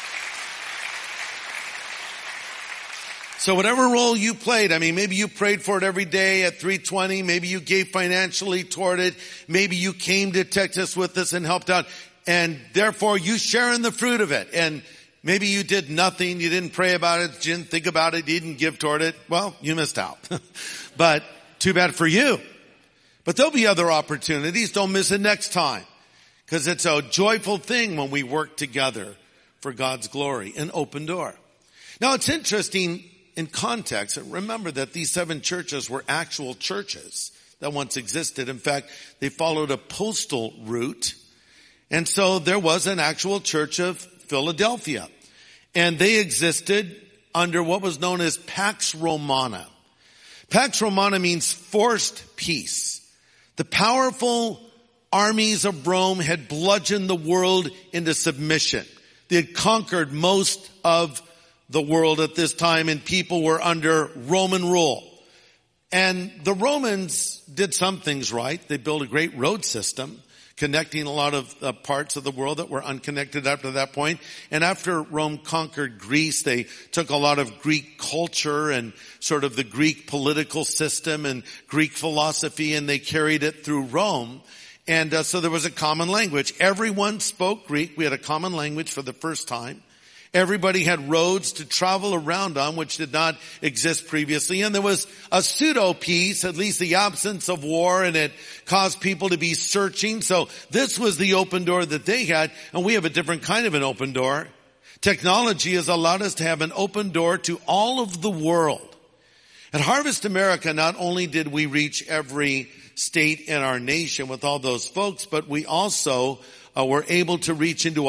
Speaker 2: So whatever role you played, I mean, maybe you prayed for it every day at 320. Maybe you gave financially toward it. Maybe you came to Texas with us and helped out. And therefore you share in the fruit of it. And maybe you did nothing. You didn't pray about it. You didn't think about it. You didn't give toward it. Well, you missed out. But too bad for you. But there'll be other opportunities. Don't miss it next time. Because it's a joyful thing when we work together for God's glory. An open door. Now it's interesting in context. Remember that these 7 churches were actual churches that once existed. In fact, they followed a postal route. And so there was an actual church of Philadelphia. And they existed under what was known as Pax Romana. Pax Romana means forced peace. The powerful armies of Rome had bludgeoned the world into submission. They had conquered most of the world at this time, and people were under Roman rule. And the Romans did some things right. They built a great road system, connecting a lot of parts of the world that were unconnected up to that point. And after Rome conquered Greece, they took a lot of Greek culture and sort of the Greek political system and Greek philosophy, and they carried it through Rome. And so there was a common language. Everyone spoke Greek. We had a common language for the first time. Everybody had roads to travel around on, which did not exist previously. And there was a pseudo-peace, at least the absence of war, and it caused people to be searching. So this was the open door that they had, and we have a different kind of an open door. Technology has allowed us to have an open door to all of the world. At Harvest America, not only did we reach every state in our nation with all those folks, but we also were able to reach into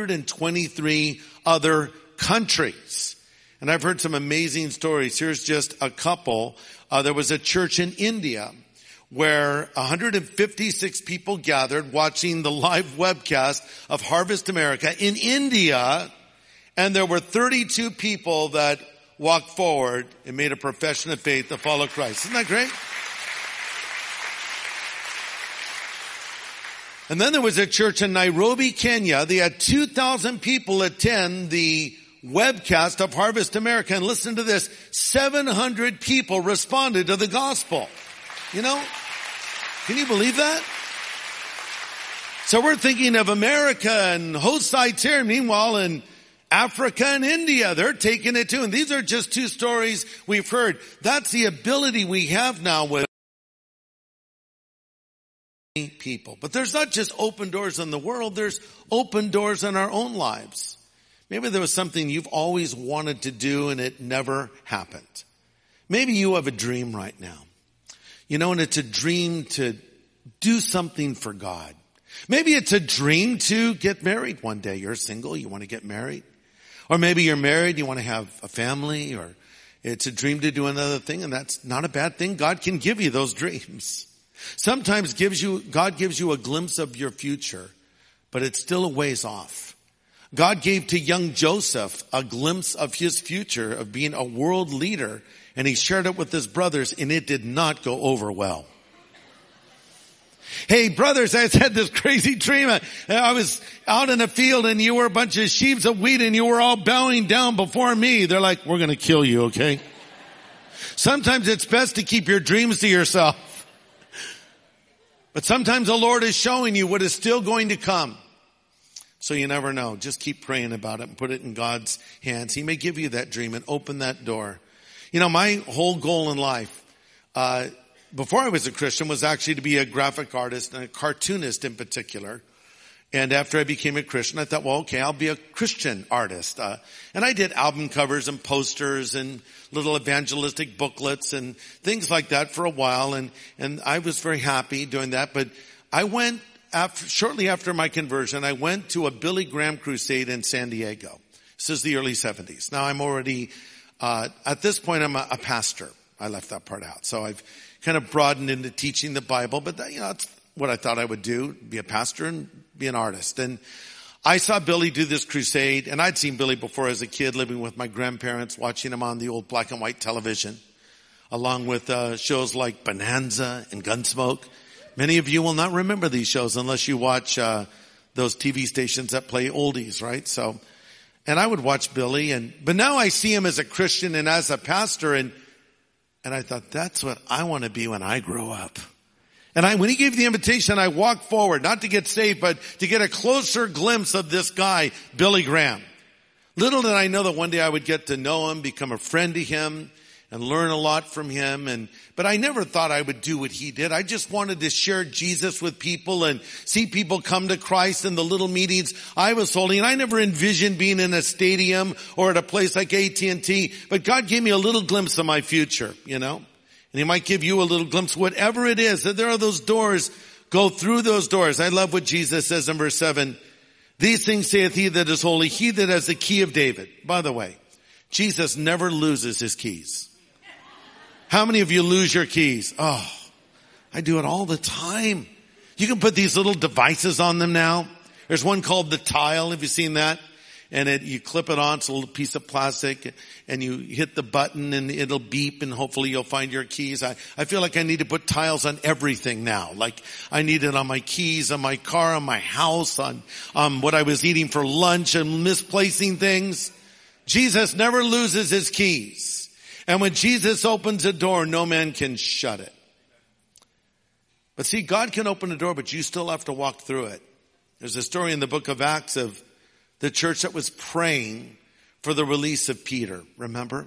Speaker 2: 123 other countries. And I've heard some amazing stories. Here's just a couple. There was a church in India where 156 people gathered watching the live webcast of Harvest America in India. And there were 32 people that walked forward and made a profession of faith to follow Christ. Isn't that great? And then there was a church in Nairobi, Kenya. They had 2,000 people attend the webcast of Harvest America. And listen to this, 700 people responded to the gospel. You know, can you believe that? So we're thinking of America and host sites here. Meanwhile, in Africa and India, they're taking it too. And these are just 2 stories we've heard. That's the ability we have now with people. But there's not just open doors in the world, there's open doors in our own lives. Maybe there was something you've always wanted to do and it never happened. Maybe you have a dream right now. You know, and it's a dream to do something for God. Maybe it's a dream to get married one day. You're single, you want to get married. Or maybe you're married, you want to have a family, or it's a dream to do another thing, and that's not a bad thing. God can give you those dreams. Sometimes God gives you a glimpse of your future, but it's still a ways off. God gave to young Joseph a glimpse of his future of being a world leader, and he shared it with his brothers, and it did not go over well. Hey, brothers, I had this crazy dream. I was out in a field and you were a bunch of sheaves of wheat and you were all bowing down before me. They're like, we're going to kill you, okay? Sometimes it's best to keep your dreams to yourself. But sometimes the Lord is showing you what is still going to come. So you never know. Just keep praying about it and put it in God's hands. He may give you that dream and open that door. You know, my whole goal in life, before I was a Christian, was actually to be a graphic artist and a cartoonist in particular. And after I became a Christian, I thought, well, okay, I'll be a Christian artist. And I did album covers and posters and little evangelistic booklets and things like that for a while. And I was very happy doing that. But I went shortly after my conversion, I went to a Billy Graham crusade in San Diego. This is the early 70s. Now I'm already, at this point I'm a pastor. I left that part out. So I've kind of broadened into teaching the Bible, but that's what I thought I would do, be a pastor and be an artist. And I saw Billy do this crusade, and I'd seen Billy before as a kid, living with my grandparents, watching him on the old black and white television, along with shows like Bonanza and Gunsmoke. Many of you will not remember these shows unless you watch those TV stations that play oldies, right? So, and I would watch Billy, but now I see him as a Christian and as a pastor, and I thought, that's what I want to be when I grow up. And when he gave the invitation, I walked forward, not to get saved, but to get a closer glimpse of this guy, Billy Graham. Little did I know that one day I would get to know him, become a friend to him, and learn a lot from him. But I never thought I would do what he did. I just wanted to share Jesus with people and see people come to Christ in the little meetings I was holding. And I never envisioned being in a stadium or at a place like AT&T. But God gave me a little glimpse of my future, And he might give you a little glimpse, whatever it is, that there are those doors. Go through those doors. I love what Jesus says in verse 7. These things saith he that is holy, he that has the key of David. By the way, Jesus never loses his keys. How many of you lose your keys? Oh, I do it all the time. You can put these little devices on them now. There's one called the Tile. Have you seen that? And you clip it on, it's a little piece of plastic, and you hit the button and it'll beep, and hopefully you'll find your keys. I feel like I need to put tiles on everything now. Like I need it on my keys, on my car, on my house, on what I was eating for lunch, and misplacing things. Jesus never loses his keys. And when Jesus opens a door, no man can shut it. But see, God can open a door, but you still have to walk through it. There's a story in the book of Acts of the church that was praying for the release of Peter. Remember?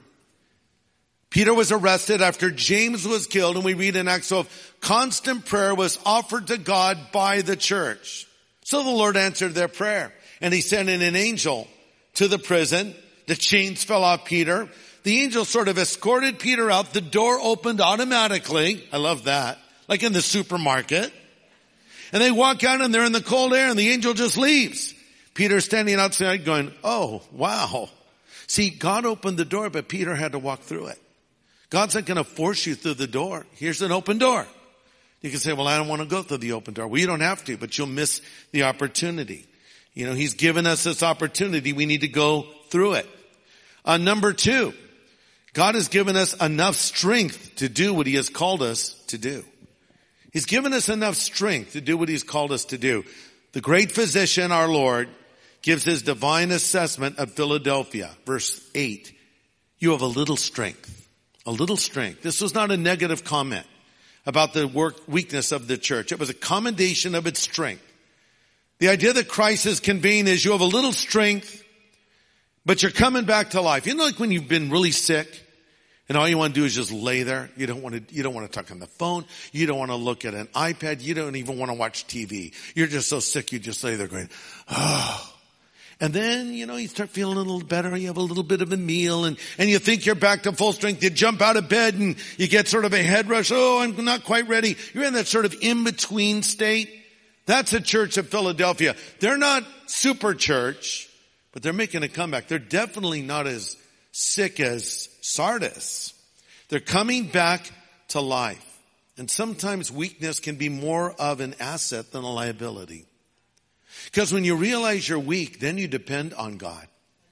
Speaker 2: Peter was arrested after James was killed, and we read in Acts 12, constant prayer was offered to God by the church. So the Lord answered their prayer, and he sent in an angel to the prison. The chains fell off Peter. The angel sort of escorted Peter out. The door opened automatically. I love that. Like in the supermarket. And they walk out and they're in the cold air and the angel just leaves. Peter's standing outside going, oh, wow. See, God opened the door, but Peter had to walk through it. God's not going to force you through the door. Here's an open door. You can say, well, I don't want to go through the open door. Well, you don't have to, but you'll miss the opportunity. He's given us this opportunity. We need to go through it. Number 2. God has given us enough strength to do what he has called us to do. He's given us enough strength to do what he's called us to do. The great physician, our Lord, gives his divine assessment of Philadelphia. Verse 8. You have a little strength. A little strength. This was not a negative comment about the weakness of the church. It was a commendation of its strength. The idea that Christ is conveying is you have a little strength, but you're coming back to life. Like when you've been really sick, and all you want to do is just lay there. You don't want to talk on the phone. You don't want to look at an iPad. You don't even want to watch TV. You're just so sick you just lay there going, oh. And then, you start feeling a little better. You have a little bit of a meal and you think you're back to full strength. You jump out of bed and you get sort of a head rush. Oh, I'm not quite ready. You're in that sort of in-between state. That's a church of Philadelphia. They're not super church, but they're making a comeback. They're definitely not as sick as Sardis. They're coming back to life. And sometimes weakness can be more of an asset than a liability. Because when you realize you're weak, then you depend on God.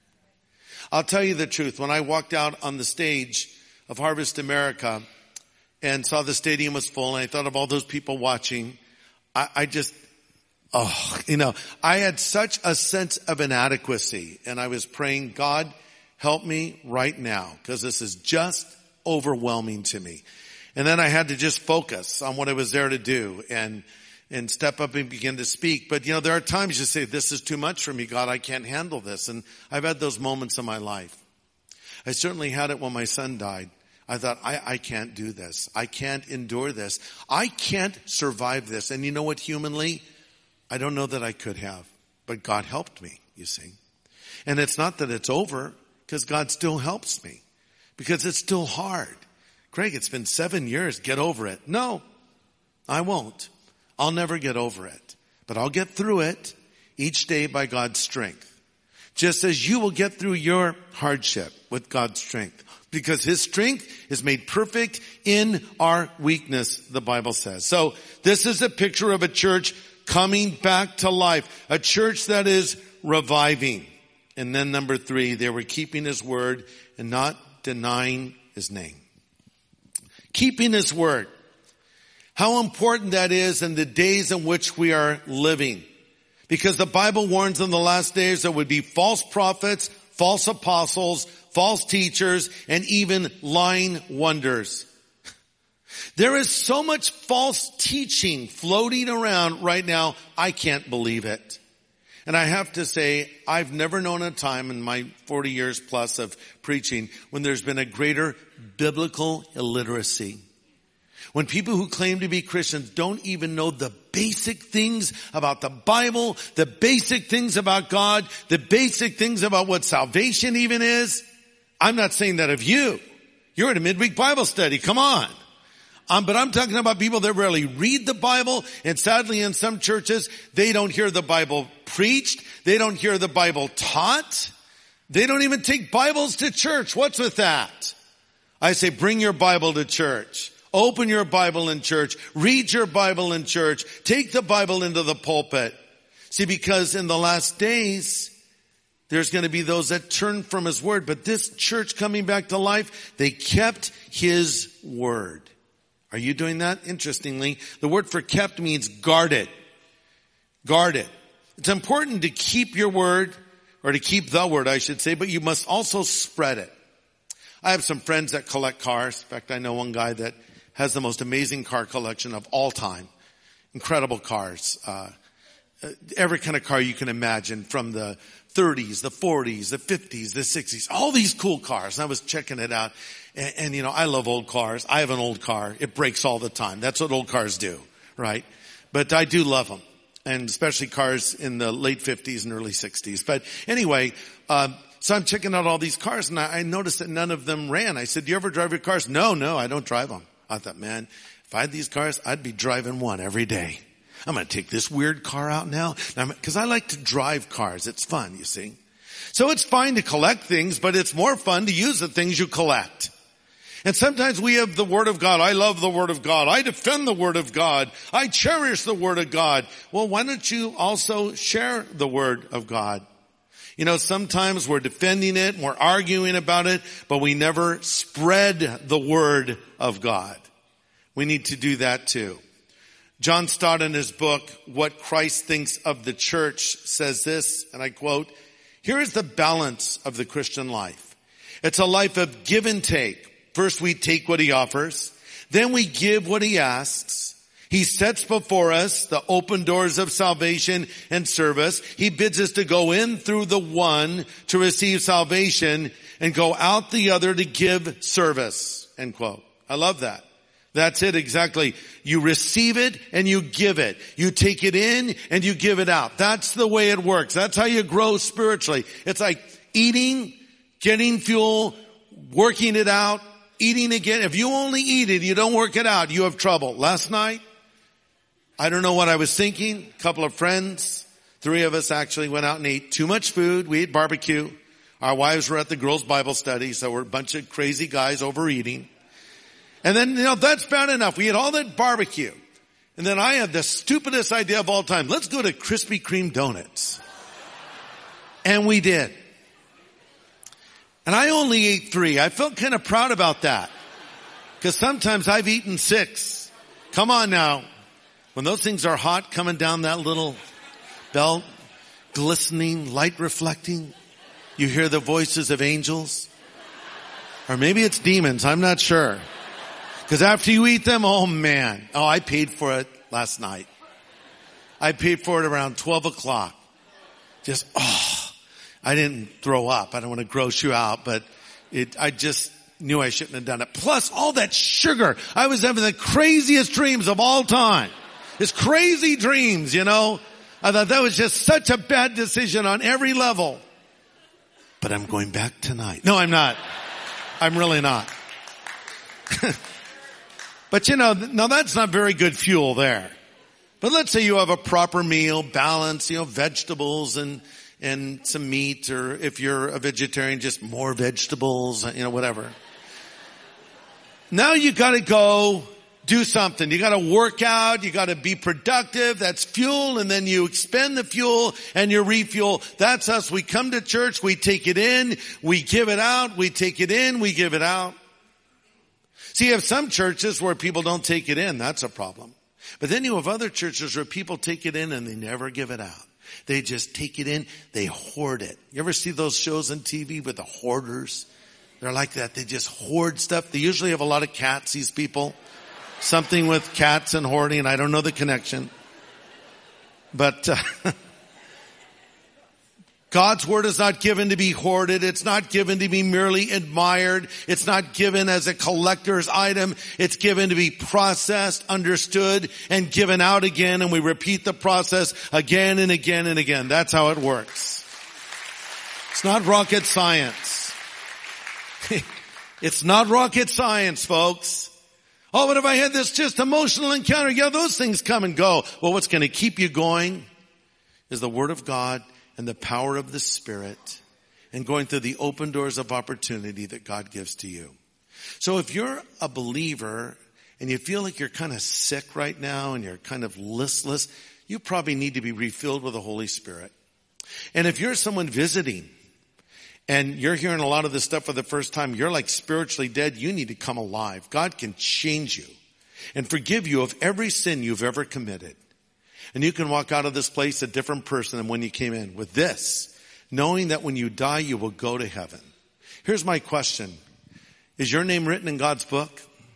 Speaker 2: I'll tell you the truth. When I walked out on the stage of Harvest America and saw the stadium was full and I thought of all those people watching, I had such a sense of inadequacy. And I was praying, God, help me right now, because this is just overwhelming to me. And then I had to just focus on what I was there to do and step up and begin to speak. But there are times you say, this is too much for me, God, I can't handle this. And I've had those moments in my life. I certainly had it when my son died. I thought, I can't do this. I can't endure this. I can't survive this. And you know what, humanly? I don't know that I could have, but God helped me, you see. And it's not that it's over, because God still helps me, because it's still hard. Greg, it's been 7 years. Get over it. No, I won't. I'll never get over it, but I'll get through it each day by God's strength. Just as you will get through your hardship with God's strength, because his strength is made perfect in our weakness, the Bible says. So this is a picture of a church coming back to life, a church that is reviving. And then number 3, they were keeping his word and not denying his name. Keeping his word. How important that is in the days in which we are living. Because the Bible warns in the last days there would be false prophets, false apostles, false teachers, and even lying wonders. There is so much false teaching floating around right now, I can't believe it. And I have to say, I've never known a time in my 40 years plus of preaching when there's been a greater biblical illiteracy. When people who claim to be Christians don't even know the basic things about the Bible, the basic things about God, the basic things about what salvation even is. I'm not saying that of you. You're at a midweek Bible study. Come on. But I'm talking about people that rarely read the Bible, and sadly in some churches, they don't hear the Bible preached. They don't hear the Bible taught. They don't even take Bibles to church. What's with that? I say, bring your Bible to church. Open your Bible in church. Read your Bible in church. Take the Bible into the pulpit. See, because in the last days, there's going to be those that turn from his word. But this church coming back to life, they kept his word. Are you doing that? Interestingly, the word for kept means guarded. Guarded. It's important to keep your word, or to keep the word, I should say, but you must also spread it. I have some friends that collect cars. In fact, I know one guy that has the most amazing car collection of all time. Incredible cars. Every kind of car you can imagine, from the 30s, the 40s, the 50s, the 60s, all these cool cars. And I was checking it out. And you know, I love old cars. I have an old car. It breaks all the time. That's what old cars do, right? But I do love them. And especially cars in the late 50s and early 60s. But anyway, so I'm checking out all these cars, and I noticed that none of them ran. I said, do you ever drive your cars? No, I don't drive them. I thought, man, if I had these cars, I'd be driving one every day. I'm going to take this weird car out now, because I like to drive cars. It's fun, you see. So it's fine to collect things, but it's more fun to use the things you collect. And sometimes we have the Word of God. I love the Word of God. I defend the Word of God. I cherish the Word of God. Well, why don't you also share the Word of God? You know, sometimes we're defending it and we're arguing about it, but we never spread the Word of God. We need to do that too. John Stott, in his book, What Christ Thinks of the Church, says this, and I quote, "Here is the balance of the Christian life. It's a life of give and take. First we take what he offers. Then we give what he asks. He sets before us the open doors of salvation and service. He bids us to go in through the one to receive salvation and go out the other to give service." End quote. I love that. That's it exactly. You receive it and you give it. You take it in and you give it out. That's the way it works. That's how you grow spiritually. It's like eating, getting fuel, working it out, eating again. If you only eat it, you don't work it out, you have trouble. Last night, I don't know what I was thinking. A couple of friends, 3 of us actually went out and ate too much food. We ate barbecue. Our wives were at the girls' Bible study, so we're a bunch of crazy guys overeating. And then, that's bad enough. We had all that barbecue. And then I had the stupidest idea of all time. Let's go to Krispy Kreme donuts. And we did. And I only ate 3. I felt kind of proud about that. Because sometimes I've eaten 6. Come on now. When those things are hot, coming down that little belt, glistening, light reflecting, you hear the voices of angels. Or maybe it's demons. I'm not sure. Because after you eat them, oh man. Oh, I paid for it last night. I paid for it around 12 o'clock. Just, I didn't throw up. I don't want to gross you out, but I just knew I shouldn't have done it. Plus all that sugar. I was having the craziest dreams of all time. It's crazy dreams, I thought that was just such a bad decision on every level. But I'm going back tonight. No, I'm not. I'm really not. But now that's not very good fuel there. But let's say you have a proper meal, balance, vegetables and some meat, or if you're a vegetarian, just more vegetables, whatever. Now you gotta go do something. You gotta work out, you gotta be productive, that's fuel, and then you expend the fuel and you refuel. That's us. We come to church, we take it in, we give it out, we take it in, we give it out. See, you have some churches where people don't take it in, that's a problem. But then you have other churches where people take it in and they never give it out. They just take it in, they hoard it. You ever see those shows on TV with the hoarders? They're like that. They just hoard stuff. They usually have a lot of cats, these people. Something with cats and hoarding, and I don't know the connection. But God's word is not given to be hoarded. It's not given to be merely admired. It's not given as a collector's item. It's given to be processed, understood, and given out again. And we repeat the process again and again and again. That's how it works. It's not rocket science. It's not rocket science, folks. Oh, but if I had this just emotional encounter, those things come and go. Well, what's going to keep you going is the word of God and the power of the Spirit, and going through the open doors of opportunity that God gives to you. So if you're a believer and you feel like you're kind of sick right now and you're kind of listless, you probably need to be refilled with the Holy Spirit. And if you're someone visiting and you're hearing a lot of this stuff for the first time, you're like spiritually dead, you need to come alive. God can change you and forgive you of every sin you've ever committed. And you can walk out of this place a different person than when you came in, with this, knowing that when you die, you will go to heaven. Here's my question. Is your name written in God's book?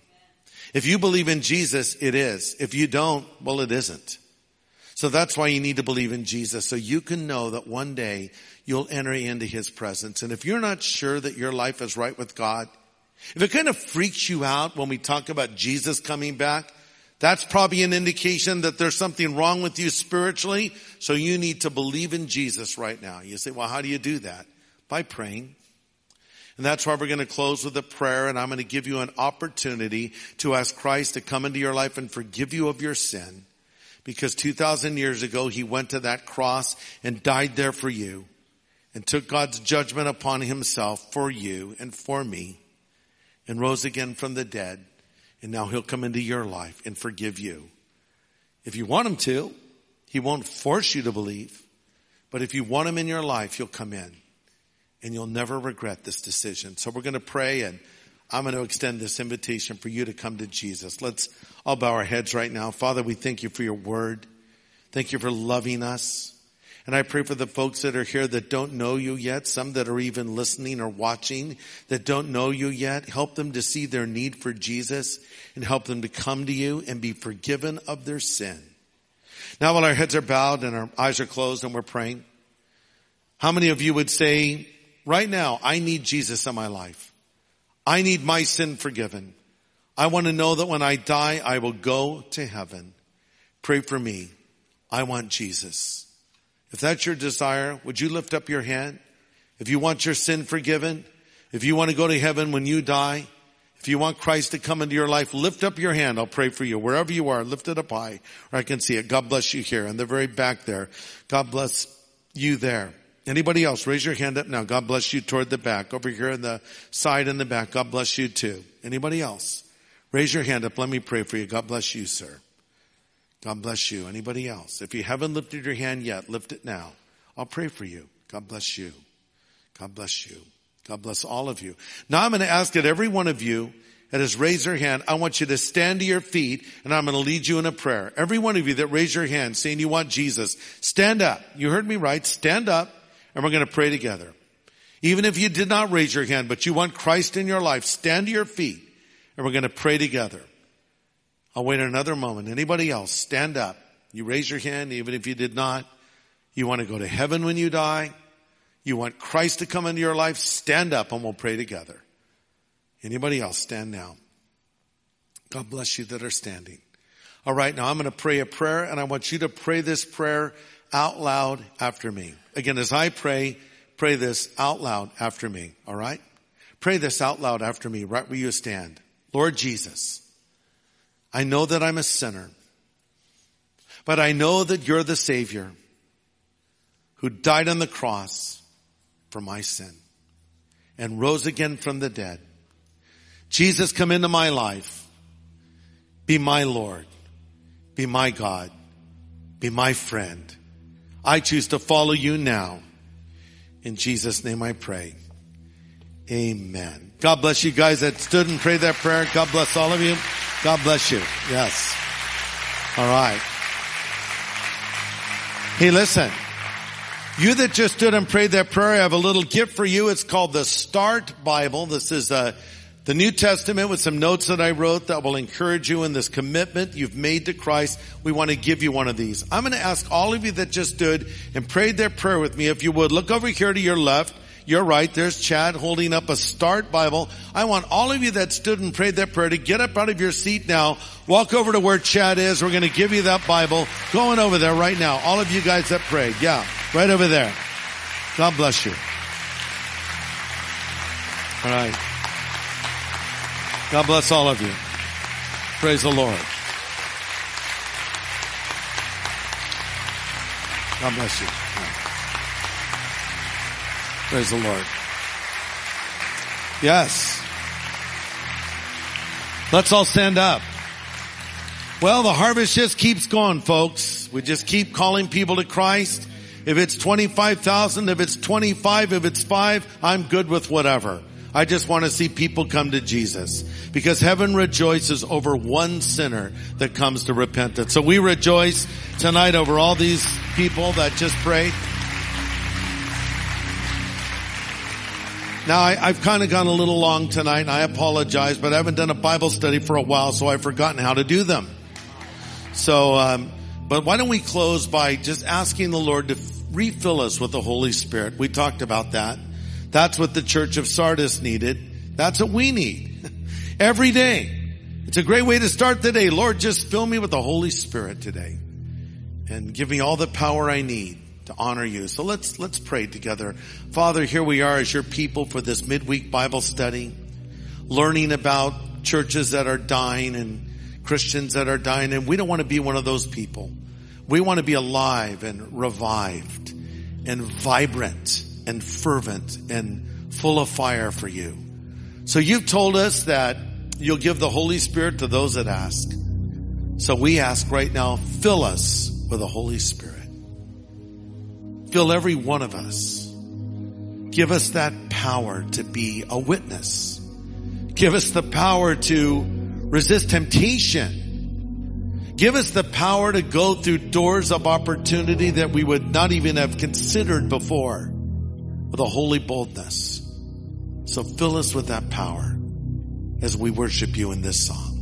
Speaker 2: If you believe in Jesus, it is. If you don't, well, it isn't. So that's why you need to believe in Jesus, so you can know that one day you'll enter into his presence. And if you're not sure that your life is right with God, if it kind of freaks you out when we talk about Jesus coming back, that's probably an indication that there's something wrong with you spiritually. So you need to believe in Jesus right now. You say, well, how do you do that? By praying. And that's why we're going to close with a prayer. And I'm going to give you an opportunity to ask Christ to come into your life and forgive you of your sin. Because 2,000 years ago, he went to that cross and died there for you and took God's judgment upon himself for you and for me and rose again from the dead. And now he'll come into your life and forgive you. If you want him to, he won't force you to believe. But if you want him in your life, he'll come in. And you'll never regret this decision. So we're going to pray, and I'm going to extend this invitation for you to come to Jesus. Let's all bow our heads right now. Father, we thank you for your word. Thank you for loving us. And I pray for the folks that are here that don't know you yet, some that are even listening or watching that don't know you yet. Help them to see their need for Jesus and help them to come to you and be forgiven of their sin. Now, while our heads are bowed and our eyes are closed and we're praying, how many of you would say, right now, I need Jesus in my life. I need my sin forgiven. I want to know that when I die, I will go to heaven. Pray for me. I want Jesus. If that's your desire, would you lift up your hand? If you want your sin forgiven, if you want to go to heaven when you die, if you want Christ to come into your life, lift up your hand. I'll pray for you. Wherever you are, lift it up high, or I can see it. God bless you here in the very back there. God bless you there. Anybody else? Raise your hand up now. God bless you toward the back. Over here on the side and the back. God bless you too. Anybody else? Raise your hand up. Let me pray for you. God bless you, sir. God bless you. Anybody else? If you haven't lifted your hand yet, lift it now. I'll pray for you. God bless you. God bless you. God bless all of you. Now I'm going to ask that every one of you that has raised your hand, I want you to stand to your feet and I'm going to lead you in a prayer. Every one of you that raised your hand saying you want Jesus, stand up. You heard me right. Stand up and we're going to pray together. Even if you did not raise your hand, but you want Christ in your life, stand to your feet and we're going to pray together. I'll wait another moment. Anybody else? Stand up. You raise your hand even if you did not. You want to go to heaven when you die. You want Christ to come into your life. Stand up and we'll pray together. Anybody else? Stand now. God bless you that are standing. All right, now I'm going to pray a prayer and I want you to pray this prayer out loud after me. Again, as I pray this out loud after me. All right? Pray this out loud after me, right where you stand. Lord Jesus, I know that I'm a sinner, but I know that you're the Savior who died on the cross for my sin and rose again from the dead. Jesus, come into my life. Be my Lord. Be my God. Be my friend. I choose to follow you now. In Jesus' name I pray. Amen. God bless you guys that stood and prayed that prayer. God bless all of you. God bless you. Yes. All right. Hey, listen. You that just stood and prayed that prayer, I have a little gift for you. It's called the Start Bible. This is the New Testament with some notes that I wrote that will encourage you in this commitment you've made to Christ. We want to give you one of these. I'm going to ask all of you that just stood and prayed that prayer with me, if you would, look over here to your left. You're right. There's Chad holding up a Start Bible. I want all of you that stood and prayed that prayer to get up out of your seat now. Walk over to where Chad is. We're going to give you that Bible. Going over there right now. All of you guys that prayed. Yeah, right over there. God bless you. All right. God bless all of you. Praise the Lord. God bless you. Praise the Lord. Yes. Let's all stand up. Well, the harvest just keeps going, folks. We just keep calling people to Christ. If it's 25,000, if it's 25, if it's 5, I'm good with whatever. I just want to see people come to Jesus, because heaven rejoices over one sinner that comes to repentance. So we rejoice tonight over all these people that just prayed. Now, I've kind of gone a little long tonight, and I apologize, but I haven't done a Bible study for a while, so I've forgotten how to do them. So, but why don't we close by just asking the Lord to refill us with the Holy Spirit. We talked about that. That's what the church of Sardis needed. That's what we need every day. It's a great way to start the day. Lord, just fill me with the Holy Spirit today and give me all the power I need to honor you. So let's pray together. Father, here we are as your people for this midweek Bible study, learning about churches that are dying and Christians that are dying. And we don't want to be one of those people. We want to be alive and revived and vibrant and fervent and full of fire for you. So you've told us that you'll give the Holy Spirit to those that ask. So we ask right now, fill us with the Holy Spirit. Fill every one of us. Give us that power to be a witness. Give us the power to resist temptation. Give us the power to go through doors of opportunity that we would not even have considered before, with a holy boldness. So fill us with that power as we worship you in this song.